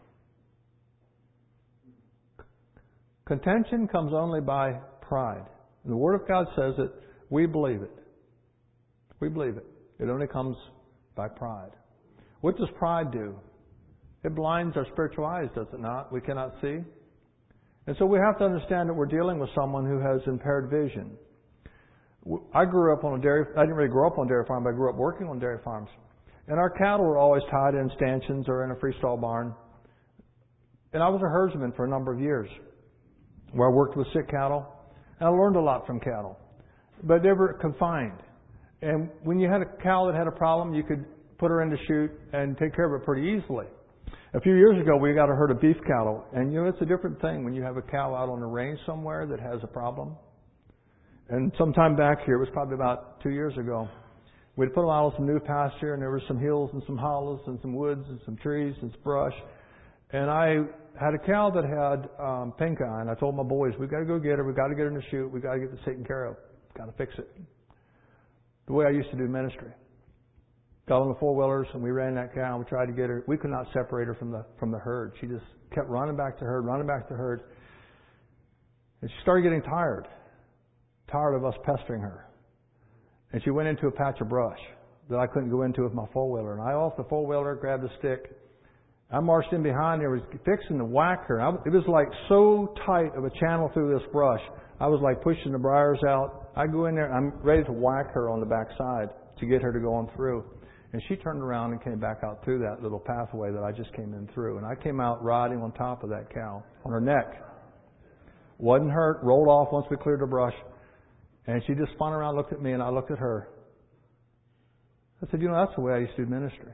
Contention comes only by pride. And the Word of God says it. We believe it. We believe it. It only comes by pride. What does pride do? It blinds our spiritual eyes, does it not? We cannot see. And so we have to understand that we're dealing with someone who has impaired vision. I grew up on a dairy. I didn't really grow up on a dairy farm, but I grew up working on dairy farms. And our cattle were always tied in stanchions or in a freestall barn. And I was a herdsman for a number of years, where I worked with sick cattle. And I learned a lot from cattle. But they were confined. And when you had a cow that had a problem, you could put her in the chute and take care of it pretty easily. A few years ago, we got a herd of beef cattle. And you know, it's a different thing when you have a cow out on the range somewhere that has a problem. And sometime back here, it was probably about 2 years ago, we'd put them out on some new pasture, and there were some hills and some hollows and some woods and some trees and some brush. And I had a cow that had pink eye, and I told my boys, we've got to go get her, we've got to get her in the chute, we've got to get this taken care of, got to fix it. The way I used to do ministry. Got on the 4-wheelers, and we ran that cow, and we tried to get her. We could not separate her from the herd. She just kept running back to herd, running back to herd. And she started getting tired of us pestering her. And she went into a patch of brush that I couldn't go into with my 4-wheeler. And I off the 4-wheeler, grabbed a stick. I marched in behind her, was fixing to whack her. It was like so tight of a channel through this brush. I was like pushing the briars out. I go in there, and I'm ready to whack her on the backside to get her to go on through. And she turned around and came back out through that little pathway that I just came in through. And I came out riding on top of that cow, on her neck. Wasn't hurt, rolled off once we cleared the brush. And she just spun around, looked at me, and I looked at her. I said, you know, that's the way I used to do ministry.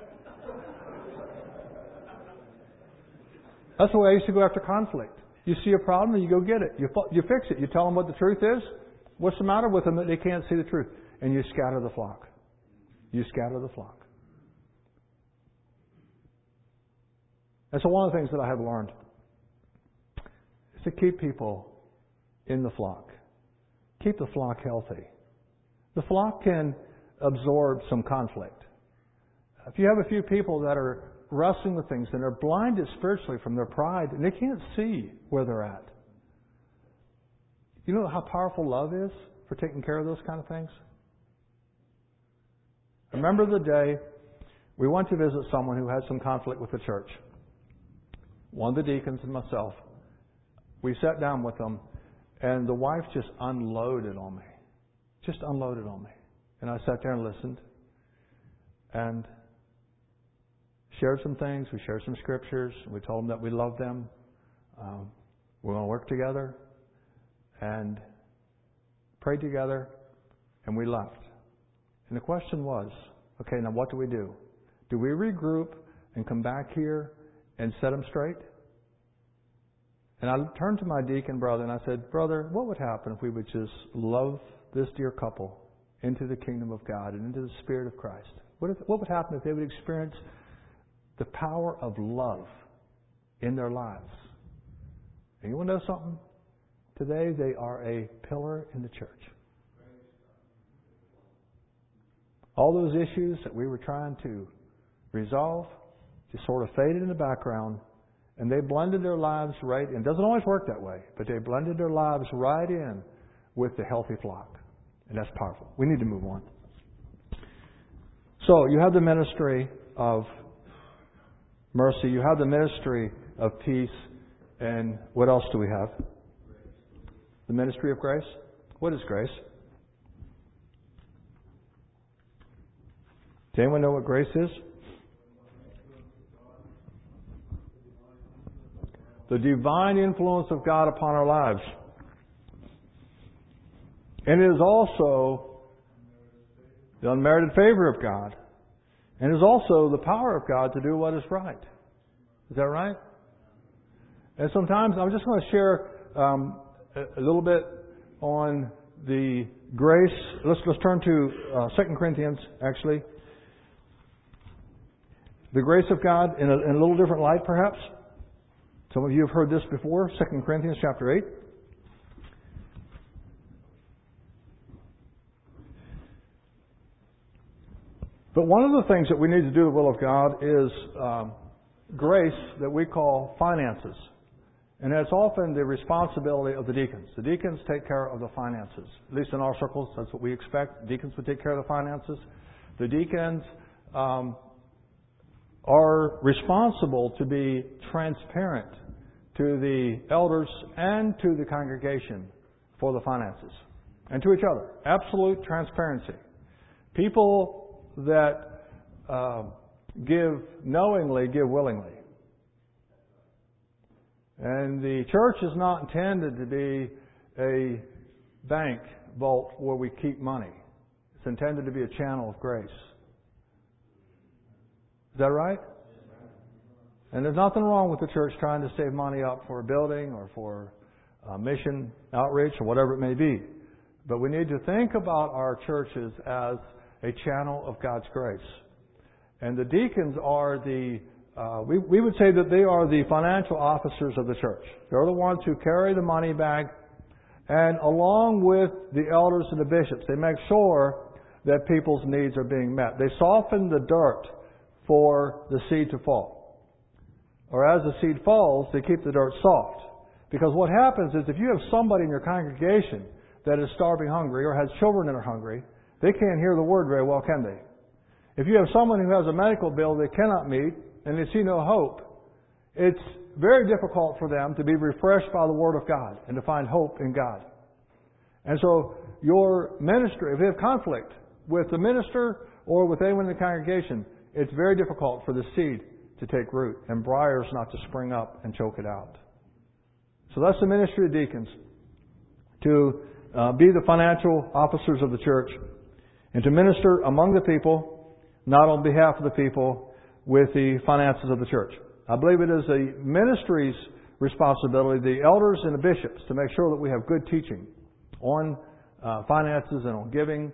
That's the way I used to go after conflict. You see a problem and you go get it. You fix it. You tell them what the truth is. What's the matter with them that they can't see the truth? And you scatter the flock. You scatter the flock. And so one of the things that I have learned is to keep people in the flock. Keep the flock healthy. The flock can absorb some conflict. If you have a few people that are wrestling with things and they're blinded spiritually from their pride and they can't see where they're at. You know how powerful love is for taking care of those kind of things? I remember the day we went to visit someone who had some conflict with the church. one of the deacons and myself, we sat down with them, and the wife just unloaded on me. Just unloaded on me. And I sat there and listened and shared some things. We shared some scriptures. We told them that we love them. We're going to work together and prayed together, and we left. And the question was, okay, now what do we do? Do we regroup and come back here and set them straight? And I turned to my deacon brother and I said, brother, what would happen if we would just love this dear couple into the kingdom of God and into the Spirit of Christ? What would happen if they would experience the power of love in their lives? And you want to know something? Today they are a pillar in the church. All those issues that we were trying to resolve just sort of faded in the background, and they blended their lives right in. It doesn't always work that way, but they blended their lives right in with the healthy flock. And that's powerful. We need to move on. So you have the ministry of mercy. You have the ministry of peace. And what else do we have? The ministry of grace. What is grace? Does anyone know what grace is? The divine influence of God upon our lives. And it is also the unmerited favor of God. And it is also the power of God to do what is right. Is that right? And sometimes I'm just going to share a little bit on the grace. Let's turn to 2 Corinthians, actually. The grace of God in a little different light, perhaps. Some of you have heard this before, 2 Corinthians chapter 8. But one of the things that we need to do the will of God is grace that we call finances. And it's often the responsibility of the deacons. The deacons take care of the finances. At least in our circles, that's what we expect. Deacons would take care of the finances. The deacons are responsible to be transparent to the elders and to the congregation for the finances. And to each other. Absolute transparency. People that give knowingly, give willingly. And the church is not intended to be a bank vault where we keep money. It's intended to be a channel of grace. Is that right? And there's nothing wrong with the church trying to save money up for a building or for mission outreach or whatever it may be. But we need to think about our churches as a channel of God's grace. And the deacons are we would say that they are the financial officers of the church. They're the ones who carry the money bag, and along with the elders and the bishops, they make sure that people's needs are being met. They soften the dirt for the seed to fall. Or as the seed falls, they keep the dirt soft. Because what happens is if you have somebody in your congregation that is starving hungry or has children that are hungry, they can't hear the word very well, can they? If you have someone who has a medical bill they cannot meet and they see no hope, it's very difficult for them to be refreshed by the Word of God and to find hope in God. And so your ministry, if you have conflict with the minister or with anyone in the congregation, it's very difficult for the seed to take root and briars not to spring up and choke it out. So that's the ministry of deacons, to be the financial officers of the church and to minister among the people, not on behalf of the people, with the finances of the church. I believe it is the ministry's responsibility, the elders and the bishops, to make sure that we have good teaching on finances and on giving.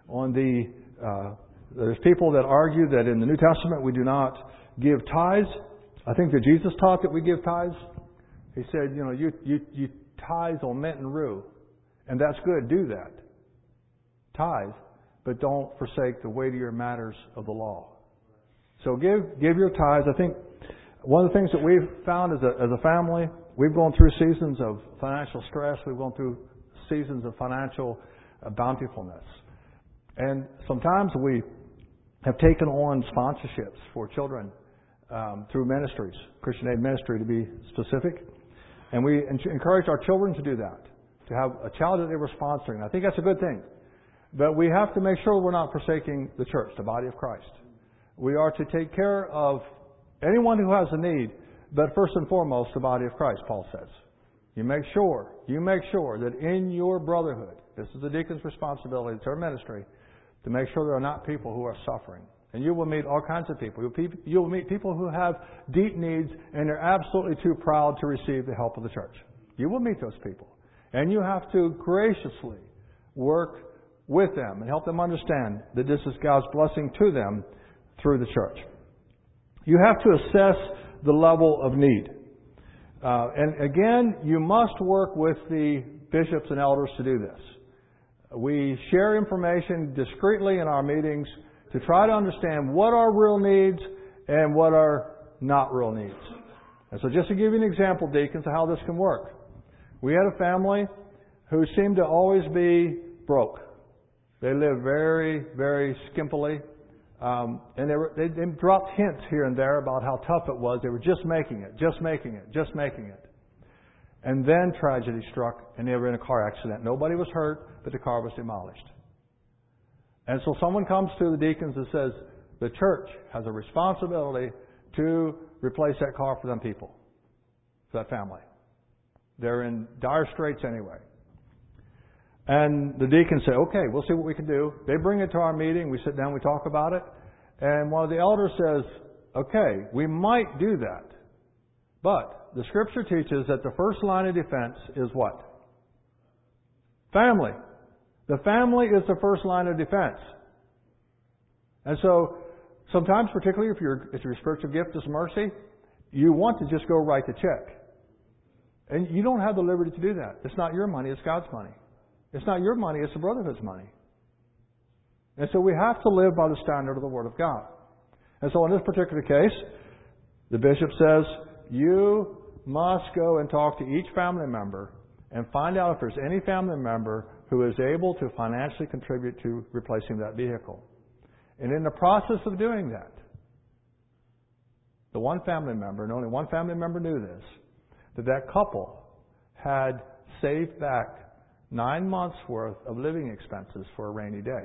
There's people that argue that in the New Testament we do not give tithes. I think that Jesus taught that we give tithes. He said, you tithe on mint and rue, and that's good. Do that. Tithe, but don't forsake the weightier matters of the law. So give your tithes. I think one of the things that we've found as a family, we've gone through seasons of financial stress. We've gone through seasons of financial bountifulness. And sometimes we have taken on sponsorships for children through ministries, Christian Aid Ministry to be specific. And we encourage our children to do that, to have a child that they were sponsoring. I think that's a good thing. But we have to make sure we're not forsaking the church, the body of Christ. We are to take care of anyone who has a need, but first and foremost, the body of Christ, Paul says. You make sure that in your brotherhood, this is the deacon's responsibility, it's our ministry, to make sure there are not people who are suffering. And you will meet all kinds of people. You will meet people who have deep needs and are absolutely too proud to receive the help of the church. You will meet those people. And you have to graciously work with them and help them understand that this is God's blessing to them through the church. You have to assess the level of need. And again, you must work with the bishops and elders to do this. We share information discreetly in our meetings to try to understand what are real needs and what are not real needs. And so just to give you an example, deacons, of how this can work. We had a family who seemed to always be broke. They lived very, very skimpily. And they dropped hints here and there about how tough it was. They were just making it. And then tragedy struck and they were in a car accident. Nobody was hurt, but the car was demolished. And so someone comes to the deacons and says, the church has a responsibility to replace that car for them people, for that family. They're in dire straits anyway. And the deacons say, okay, we'll see what we can do. They bring it to our meeting. We sit down, we talk about it. And one of the elders says, okay, we might do that. But the Scripture teaches that the first line of defense is what? Family. The family is the first line of defense. And so sometimes, particularly if your spiritual gift is mercy, you want to just go write the check. And you don't have the liberty to do that. It's not your money, it's God's money. It's not your money, it's the brotherhood's money. And so we have to live by the standard of the Word of God. And so in this particular case, the bishop says, you must go and talk to each family member and find out if there's any family member who is able to financially contribute to replacing that vehicle. And in the process of doing that, the one family member, and only one family member knew this, that couple had saved back 9 months' worth of living expenses for a rainy day.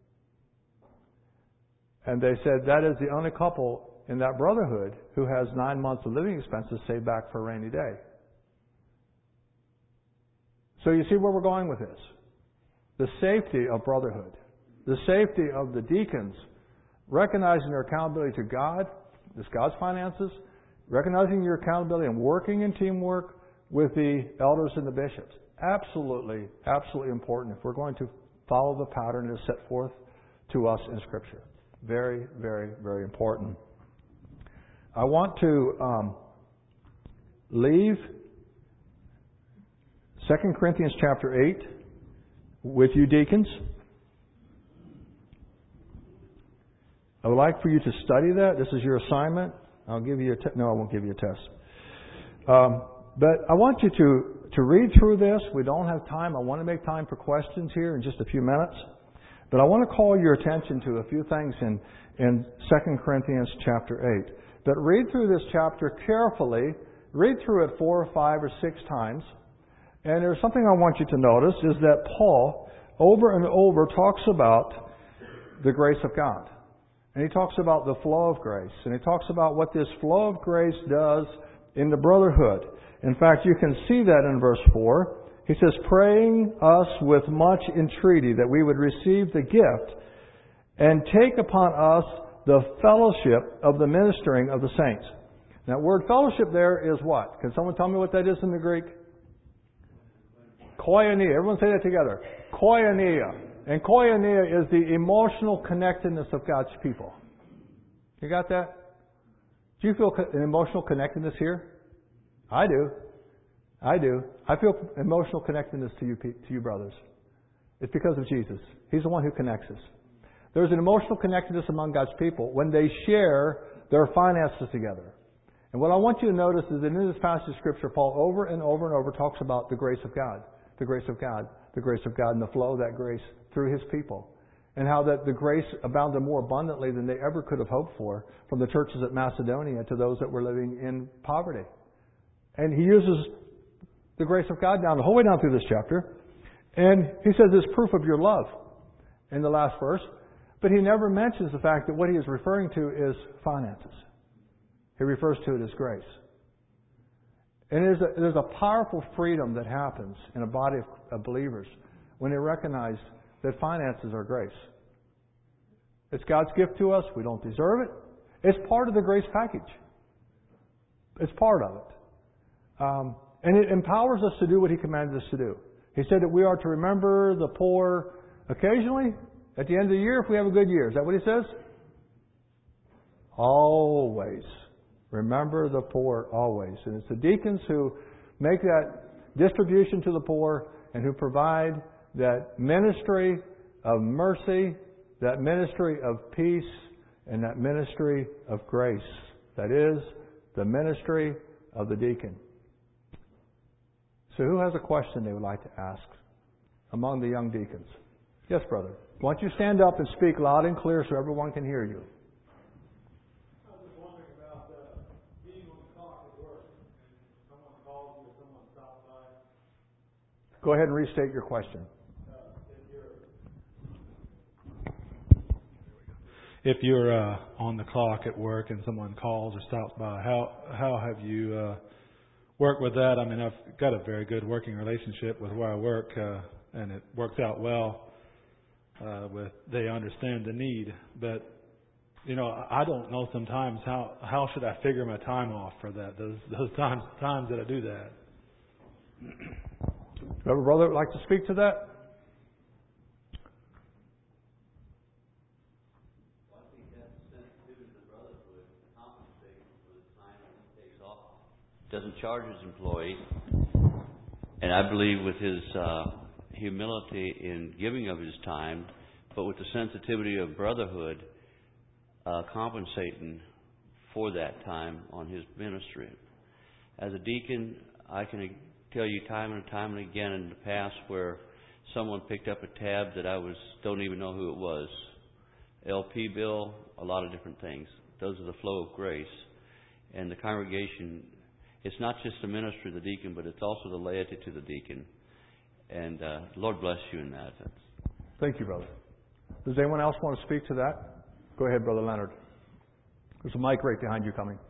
And they said that is the only couple in that brotherhood who has 9 months of living expenses saved back for a rainy day. So you see where we're going with this. The safety of brotherhood. The safety of the deacons recognizing their accountability to God, this God's finances, recognizing your accountability and working in teamwork with the elders and the bishops. Absolutely, absolutely important if we're going to follow the pattern that is set forth to us in Scripture. Very, very, very important. I want to leave 2 Corinthians chapter 8 with you deacons. I would like for you to study that. This is your assignment. I'll give you a no, I won't give you a test. But I want you to read through this. We don't have time. I want to make time for questions here in just a few minutes. But I want to call your attention to a few things in 2 Corinthians chapter 8. But read through this chapter carefully. Read through it 4 or 5 or 6 times. And there's something I want you to notice is that Paul, over and over, talks about the grace of God. And he talks about the flow of grace. And he talks about what this flow of grace does in the brotherhood. In fact, you can see that in verse 4. He says, praying us with much entreaty that we would receive the gift and take upon us the fellowship of the ministering of the saints. Now, word fellowship there is what? Can someone tell me what that is in the Greek? Koinonia. Everyone say that together. Koinonia. And koinonia is the emotional connectedness of God's people. You got that? Do you feel an emotional connectedness here? I do. I feel emotional connectedness to you brothers. It's because of Jesus. He's the one who connects us. There's an emotional connectedness among God's people when they share their finances together. And what I want you to notice is that in this passage of Scripture, Paul over and over and over talks about the grace of God. The grace of God. The grace of God and the flow of that grace through His people. and how that the grace abounded more abundantly than they ever could have hoped for from the churches at Macedonia to those that were living in poverty. And he uses the grace of God down the whole way down through this chapter. And he says it's proof of your love in the last verse. But he never mentions the fact that what he is referring to is finances. He refers to it as grace. And there's a powerful freedom that happens in a body of believers when they recognize that finances are grace. It's God's gift to us. We don't deserve it. It's part of the grace package. It's part of it. And it empowers us to do what He commanded us to do. He said that we are to remember the poor occasionally, at the end of the year, if we have a good year. Is that what He says? Always. Remember the poor always. And it's the deacons who make that distribution to the poor and who provide that ministry of mercy, that ministry of peace, and that ministry of grace. That is the ministry of the deacon. So who has a question they would like to ask among the young deacons? Yes, brother. Why don't you stand up and speak loud and clear so everyone can hear you? I was just wondering about being on the clock at work and someone calls you or someone stops by. Go ahead and restate your question. If you're on the clock at work and someone calls or stops by, how have you worked with that? I mean, I've got a very good working relationship with where I work, and it works out well. They understand the need, but I don't know sometimes how should I figure my time off for that. Those times that I do that. Do a brother would like to speak to that? Doesn't charge his employee, and I believe with his humility in giving of his time, but with the sensitivity of brotherhood, compensating for that time on his ministry. As a deacon, I can tell you time and time and again in the past where someone picked up a tab that I don't even know who it was. LP bill, a lot of different things. Those are the flow of grace. And the congregation, it's not just the ministry of the deacon, but it's also the laity to the deacon. And Lord bless you in that. Thank you, brother. Does anyone else want to speak to that? Go ahead, Brother Leonard. There's a mic right behind you coming.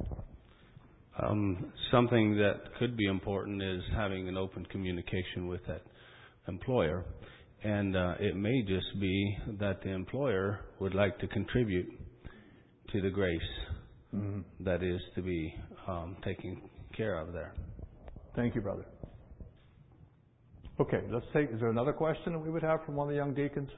Something that could be important is having an open communication with that employer. And it may just be that the employer would like to contribute to the grace that is to be taken care of there. Thank you, brother. Okay, is there another question that we would have from one of the young deacons?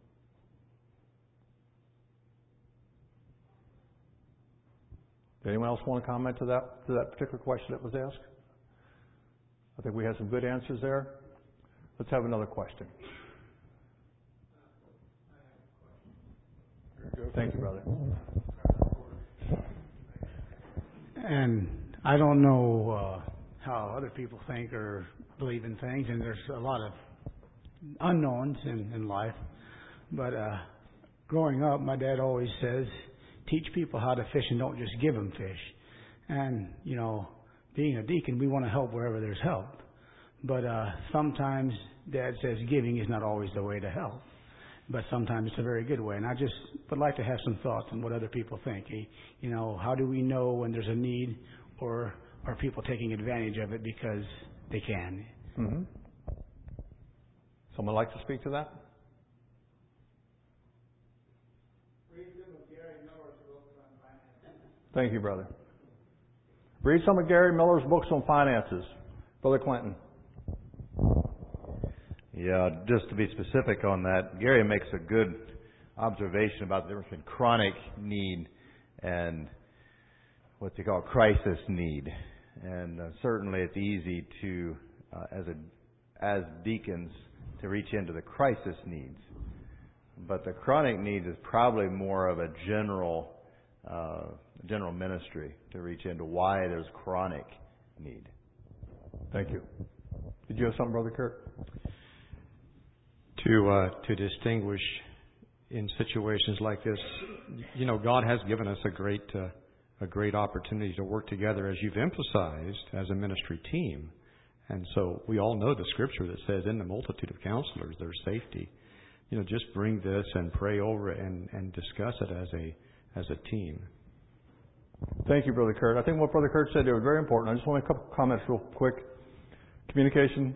Does anyone else want to comment to that particular question that was asked? I think we had some good answers there. Let's have another question. Thank you, brother. And I don't know how other people think or believe in things, and there's a lot of unknowns in life. But growing up, my dad always says, teach people how to fish and don't just give them fish. And, being a deacon, we want to help wherever there's help. But sometimes Dad says giving is not always the way to help. But sometimes it's a very good way. And I just would like to have some thoughts on what other people think. How do we know when there's a need, or are people taking advantage of it because they can? Mm-hmm. Someone like to speak to that? Thank you, brother. Read some of Gary Miller's books on finances. Brother Clinton. Yeah, just to be specific on that, Gary makes a good observation about the difference between chronic need and what they call crisis need. And certainly it's easy to, as deacons, to reach into the crisis needs. But the chronic needs is probably more of a general ministry to reach into why there's chronic need. Thank you. Did you have something, Brother Kirk? To distinguish in situations like this, you know, God has given us a great opportunity to work together, as you've emphasized, as a ministry team. And so we all know the scripture that says, in the multitude of counselors, there's safety. You know, just bring this and pray over it and discuss it as a team. Thank you, Brother Kurt. I think what Brother Kurt said there was very important. I just want to make a couple comments real quick. Communication.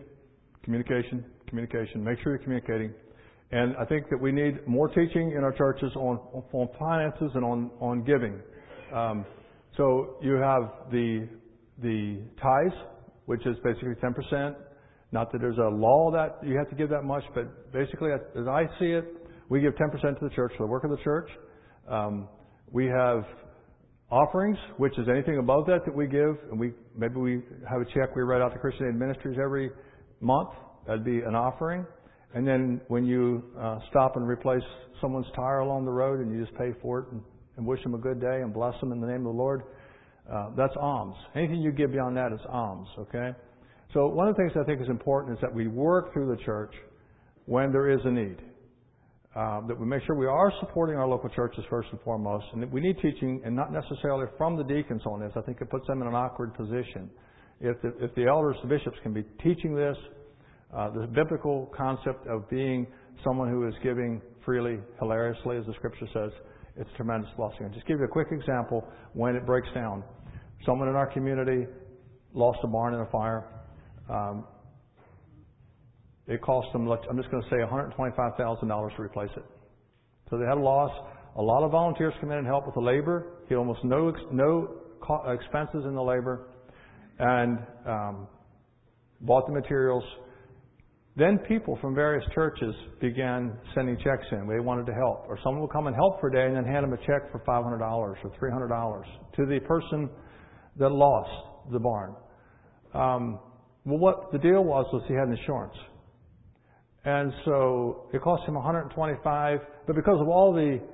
Make sure you're communicating. And I think that we need more teaching in our churches on finances and on giving. So you have the tithes, which is basically 10%. Not that there's a law that you have to give that much, but basically, as I see it, we give 10% to the church for the work of the church. We have offerings, which is anything above that we give, and maybe we have a check we write out to Christian Aid Ministries every month. That'd be an offering. And then when you stop and replace someone's tire along the road, and you just pay for it and wish them a good day and bless them in the name of the Lord, that's alms. Anything you give beyond that is alms. Okay. So one of the things I think is important is that we work through the church when there is a need. That we make sure we are supporting our local churches first and foremost, and that we need teaching, and not necessarily from the deacons on this. I think it puts them in an awkward position. If the elders, the bishops can be teaching this, the biblical concept of being someone who is giving freely, hilariously, as the scripture says, it's a tremendous blessing. I'll just give you a quick example when it breaks down. Someone in our community lost a barn in a fire. It cost them, I'm just going to say, $125,000 to replace it. So they had a loss. A lot of volunteers come in and help with the labor. He had almost no expenses in the labor, and bought the materials. Then people from various churches began sending checks in. They wanted to help. Or someone would come and help for a day and then hand them a check for $500 or $300 to the person that lost the barn. Well, what the deal was he had insurance. And so it cost him $125, but only because of all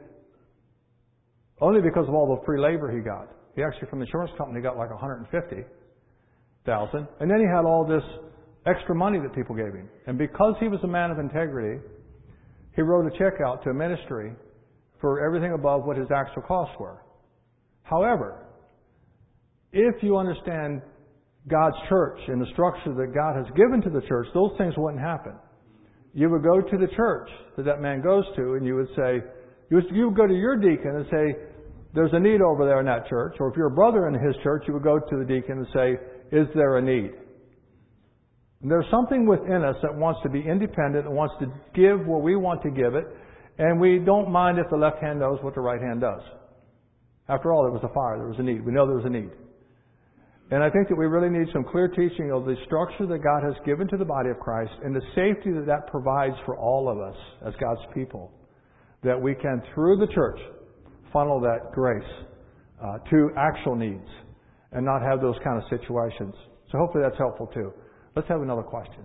the free labor he got. He actually, from the insurance company, got like $150,000. And then he had all this extra money that people gave him. And because he was a man of integrity, he wrote a check out to a ministry for everything above what his actual costs were. However, if you understand God's church and the structure that God has given to the church, those things wouldn't happen. You would go to the church that man goes to, and you would say, you would go to your deacon and say, there's a need over there in that church. Or if you're a brother in his church, you would go to the deacon and say, is there a need? And there's something within us that wants to be independent and wants to give where we want to give it, and we don't mind if the left hand knows what the right hand does. After all, there was a fire, there was a need. We know there was a need. And I think that we really need some clear teaching of the structure that God has given to the body of Christ and the safety that that provides for all of us as God's people. That we can, through the church, funnel that grace to actual needs and not have those kind of situations. So hopefully that's helpful too. Let's have another question.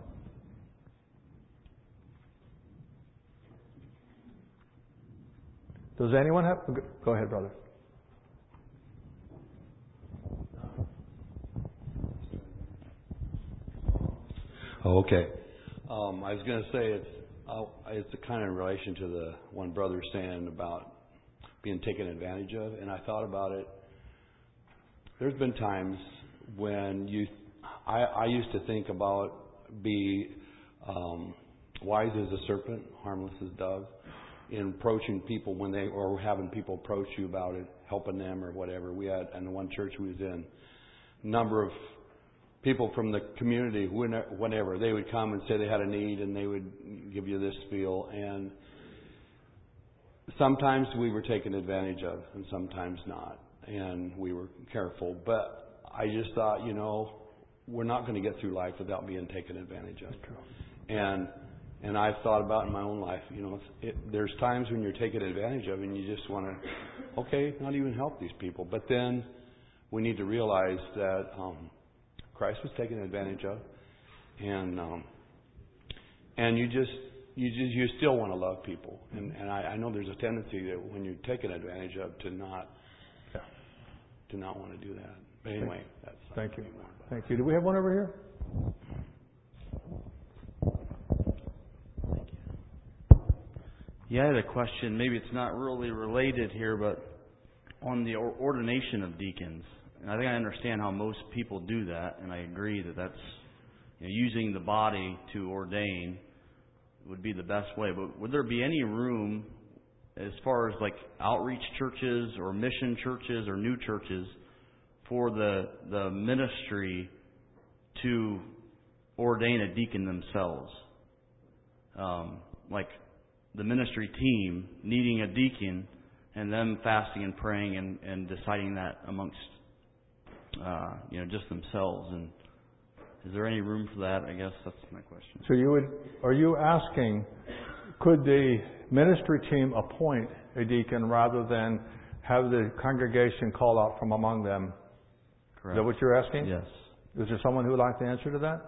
Does anyone have... Go ahead, brother. Oh, okay. I was going to say it's a kind of in relation to the one brother saying about being taken advantage of, and I thought about it. There's been times when I used to think about be wise as a serpent, harmless as a dove, in approaching people or having people approach you about it, helping them or whatever. We had in the one church we was in, a number of people from the community, whenever they would come and say they had a need, and they would give you this spiel, and sometimes we were taken advantage of, and sometimes not, and we were careful. But I just thought, we're not going to get through life without being taken advantage of. And I've thought about in my own life, there's times when you're taken advantage of, and you just want to, not even help these people. But then we need to realize that Christ was taken advantage of, and you still want to love people, and I know there's a tendency that when you're taken advantage of to not want to do that. But anyway, that's thank you. Thank you. Do we have one over here? Yeah, I had a question. Maybe it's not really related here, but on the ordination of deacons. And I think I understand how most people do that, and I agree that that's using the body to ordain would be the best way. But would there be any room as far as like outreach churches or mission churches or new churches for the ministry to ordain a deacon themselves? Like the ministry team needing a deacon and them fasting and praying and deciding that amongst just themselves. And is there any room for that? I guess that's my question. So are you asking, could the ministry team appoint a deacon rather than have the congregation call out from among them? Correct. Is that what you're asking? Yes. Is there someone who would like to answer to that?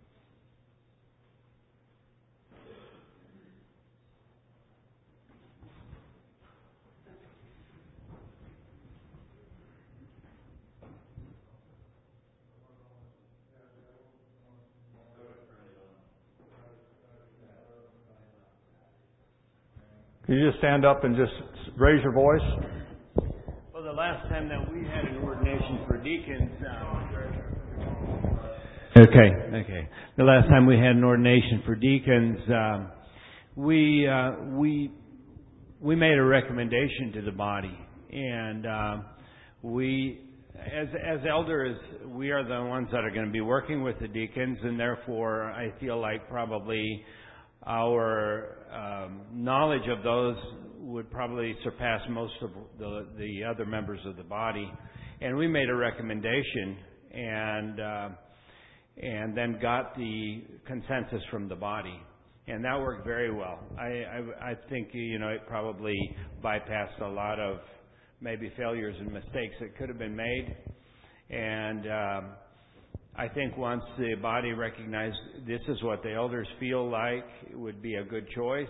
Can you just stand up and just raise your voice? Well, the last time that we had an ordination for deacons, Okay. The last time we had an ordination for deacons, we made a recommendation to the body, and we, as elders, we are the ones that are going to be working with the deacons, and therefore, I feel like probably our knowledge of those would probably surpass most of the other members of the body, and we made a recommendation, and then got the consensus from the body, and that worked very well. I think it probably bypassed a lot of maybe failures and mistakes that could have been made, and I think once the body recognized this is what the elders feel like it would be a good choice,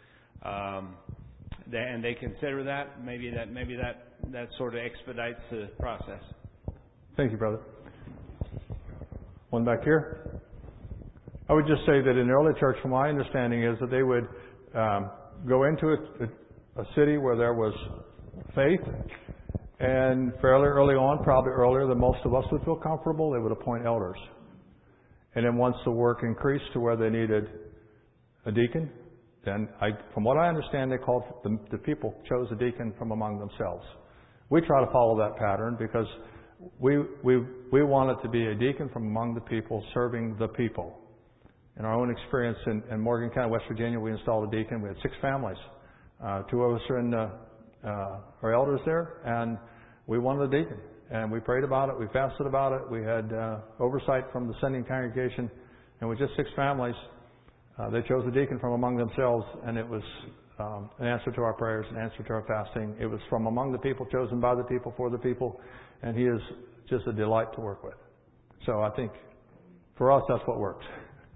and they consider that, maybe that sort of expedites the process. Thank you, brother. One back here. I would just say that in the early church, from my understanding, is that they would go into a city where there was faith, and fairly early on, probably earlier than most of us would feel comfortable, they would appoint elders. And then once the work increased to where they needed a deacon, then from what I understand, they called the people chose a deacon from among themselves. We try to follow that pattern because we want it to be a deacon from among the people serving the people. In our own experience in Morgan County, West Virginia, we installed a deacon. We had 6 families. 2 of us are elders there, and we wanted a deacon. And we prayed about it. We fasted about it. We had oversight from the sending congregation. And with just 6 families, they chose a deacon from among themselves, and it was an answer to our prayers, an answer to our fasting. It was from among the people, chosen by the people, for the people, and he is just a delight to work with. So I think for us, that's what works.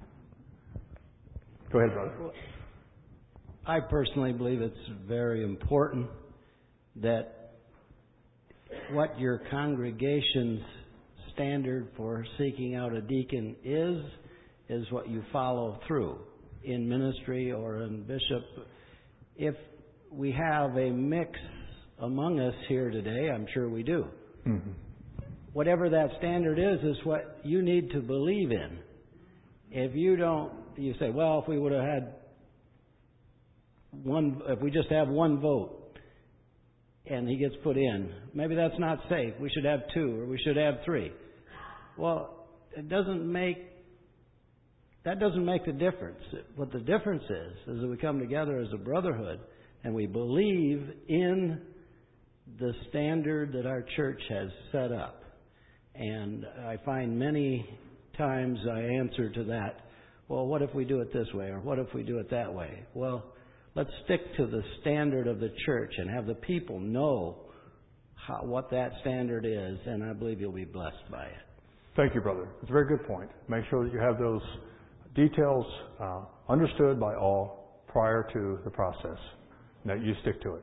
Go ahead, brother. I personally believe it's very important that what your congregation's standard for seeking out a deacon is what you follow through in ministry or in bishop. If we have a mix among us here today, I'm sure we do. Mm-hmm. Whatever that standard is what you need to believe in. If you don't, you say, well, if we would have had if we just have one vote and he gets put in, maybe that's not safe. We should have 2 or we should have 3. Well, that doesn't make the difference. What the difference is that we come together as a brotherhood and we believe in the standard that our church has set up. And I find many times I answer to that, well, what if we do it this way, or what if we do it that way? Well, let's stick to the standard of the church and have the people know what that standard is, and I believe you'll be blessed by it. Thank you, brother. It's a very good point. Make sure that you have those details understood by all prior to the process, and that you stick to it.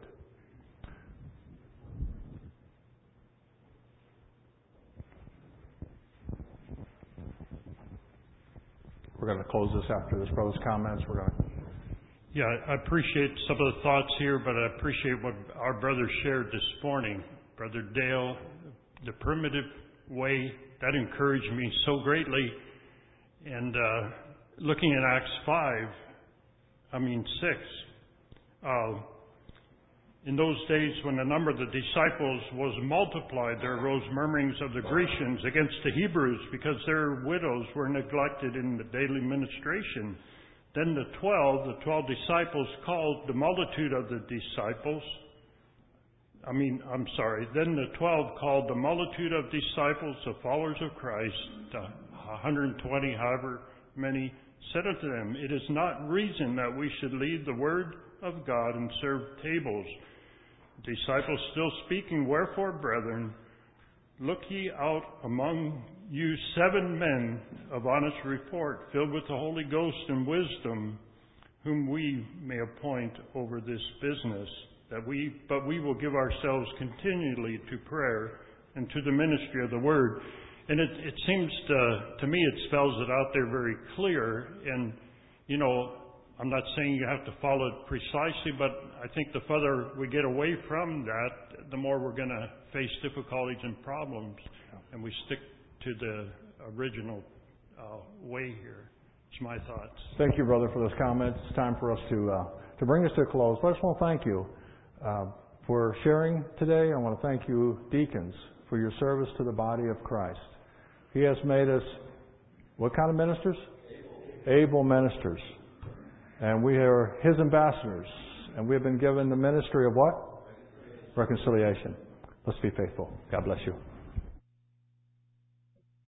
We're going to close this after this brother's comments. We're going to Yeah, I appreciate some of the thoughts here, but I appreciate what our brother shared this morning. Brother Dale, the primitive way, that encouraged me so greatly. And looking at Acts 6, in those days when the number of the disciples was multiplied, there arose murmurings of the Grecians against the Hebrews because their widows were neglected in the daily ministration. Then the 12 disciples called the multitude of the disciples. Then the 12 called the multitude of disciples, the followers of Christ, 120, however many, said unto them, It is not reason that we should leave the word of God and serve tables. Disciples still speaking, Wherefore, brethren, look ye out among you 7 men of honest report, filled with the Holy Ghost and wisdom, whom we may appoint over this business. But we will give ourselves continually to prayer and to the ministry of the word. And it seems to me it spells it out there very clear. And, I'm not saying you have to follow it precisely, but I think the further we get away from that, the more we're going to face difficulties and problems. And we stick to the original way here. It's my thoughts. Thank you, brother, for those comments. It's time for us to bring this to a close. I just want to thank you for sharing today. I want to thank you, deacons, for your service to the body of Christ. He has made us what kind of ministers? Able ministers. And we are His ambassadors. And we have been given the ministry of what? Reconciliation. Let's be faithful. God bless you.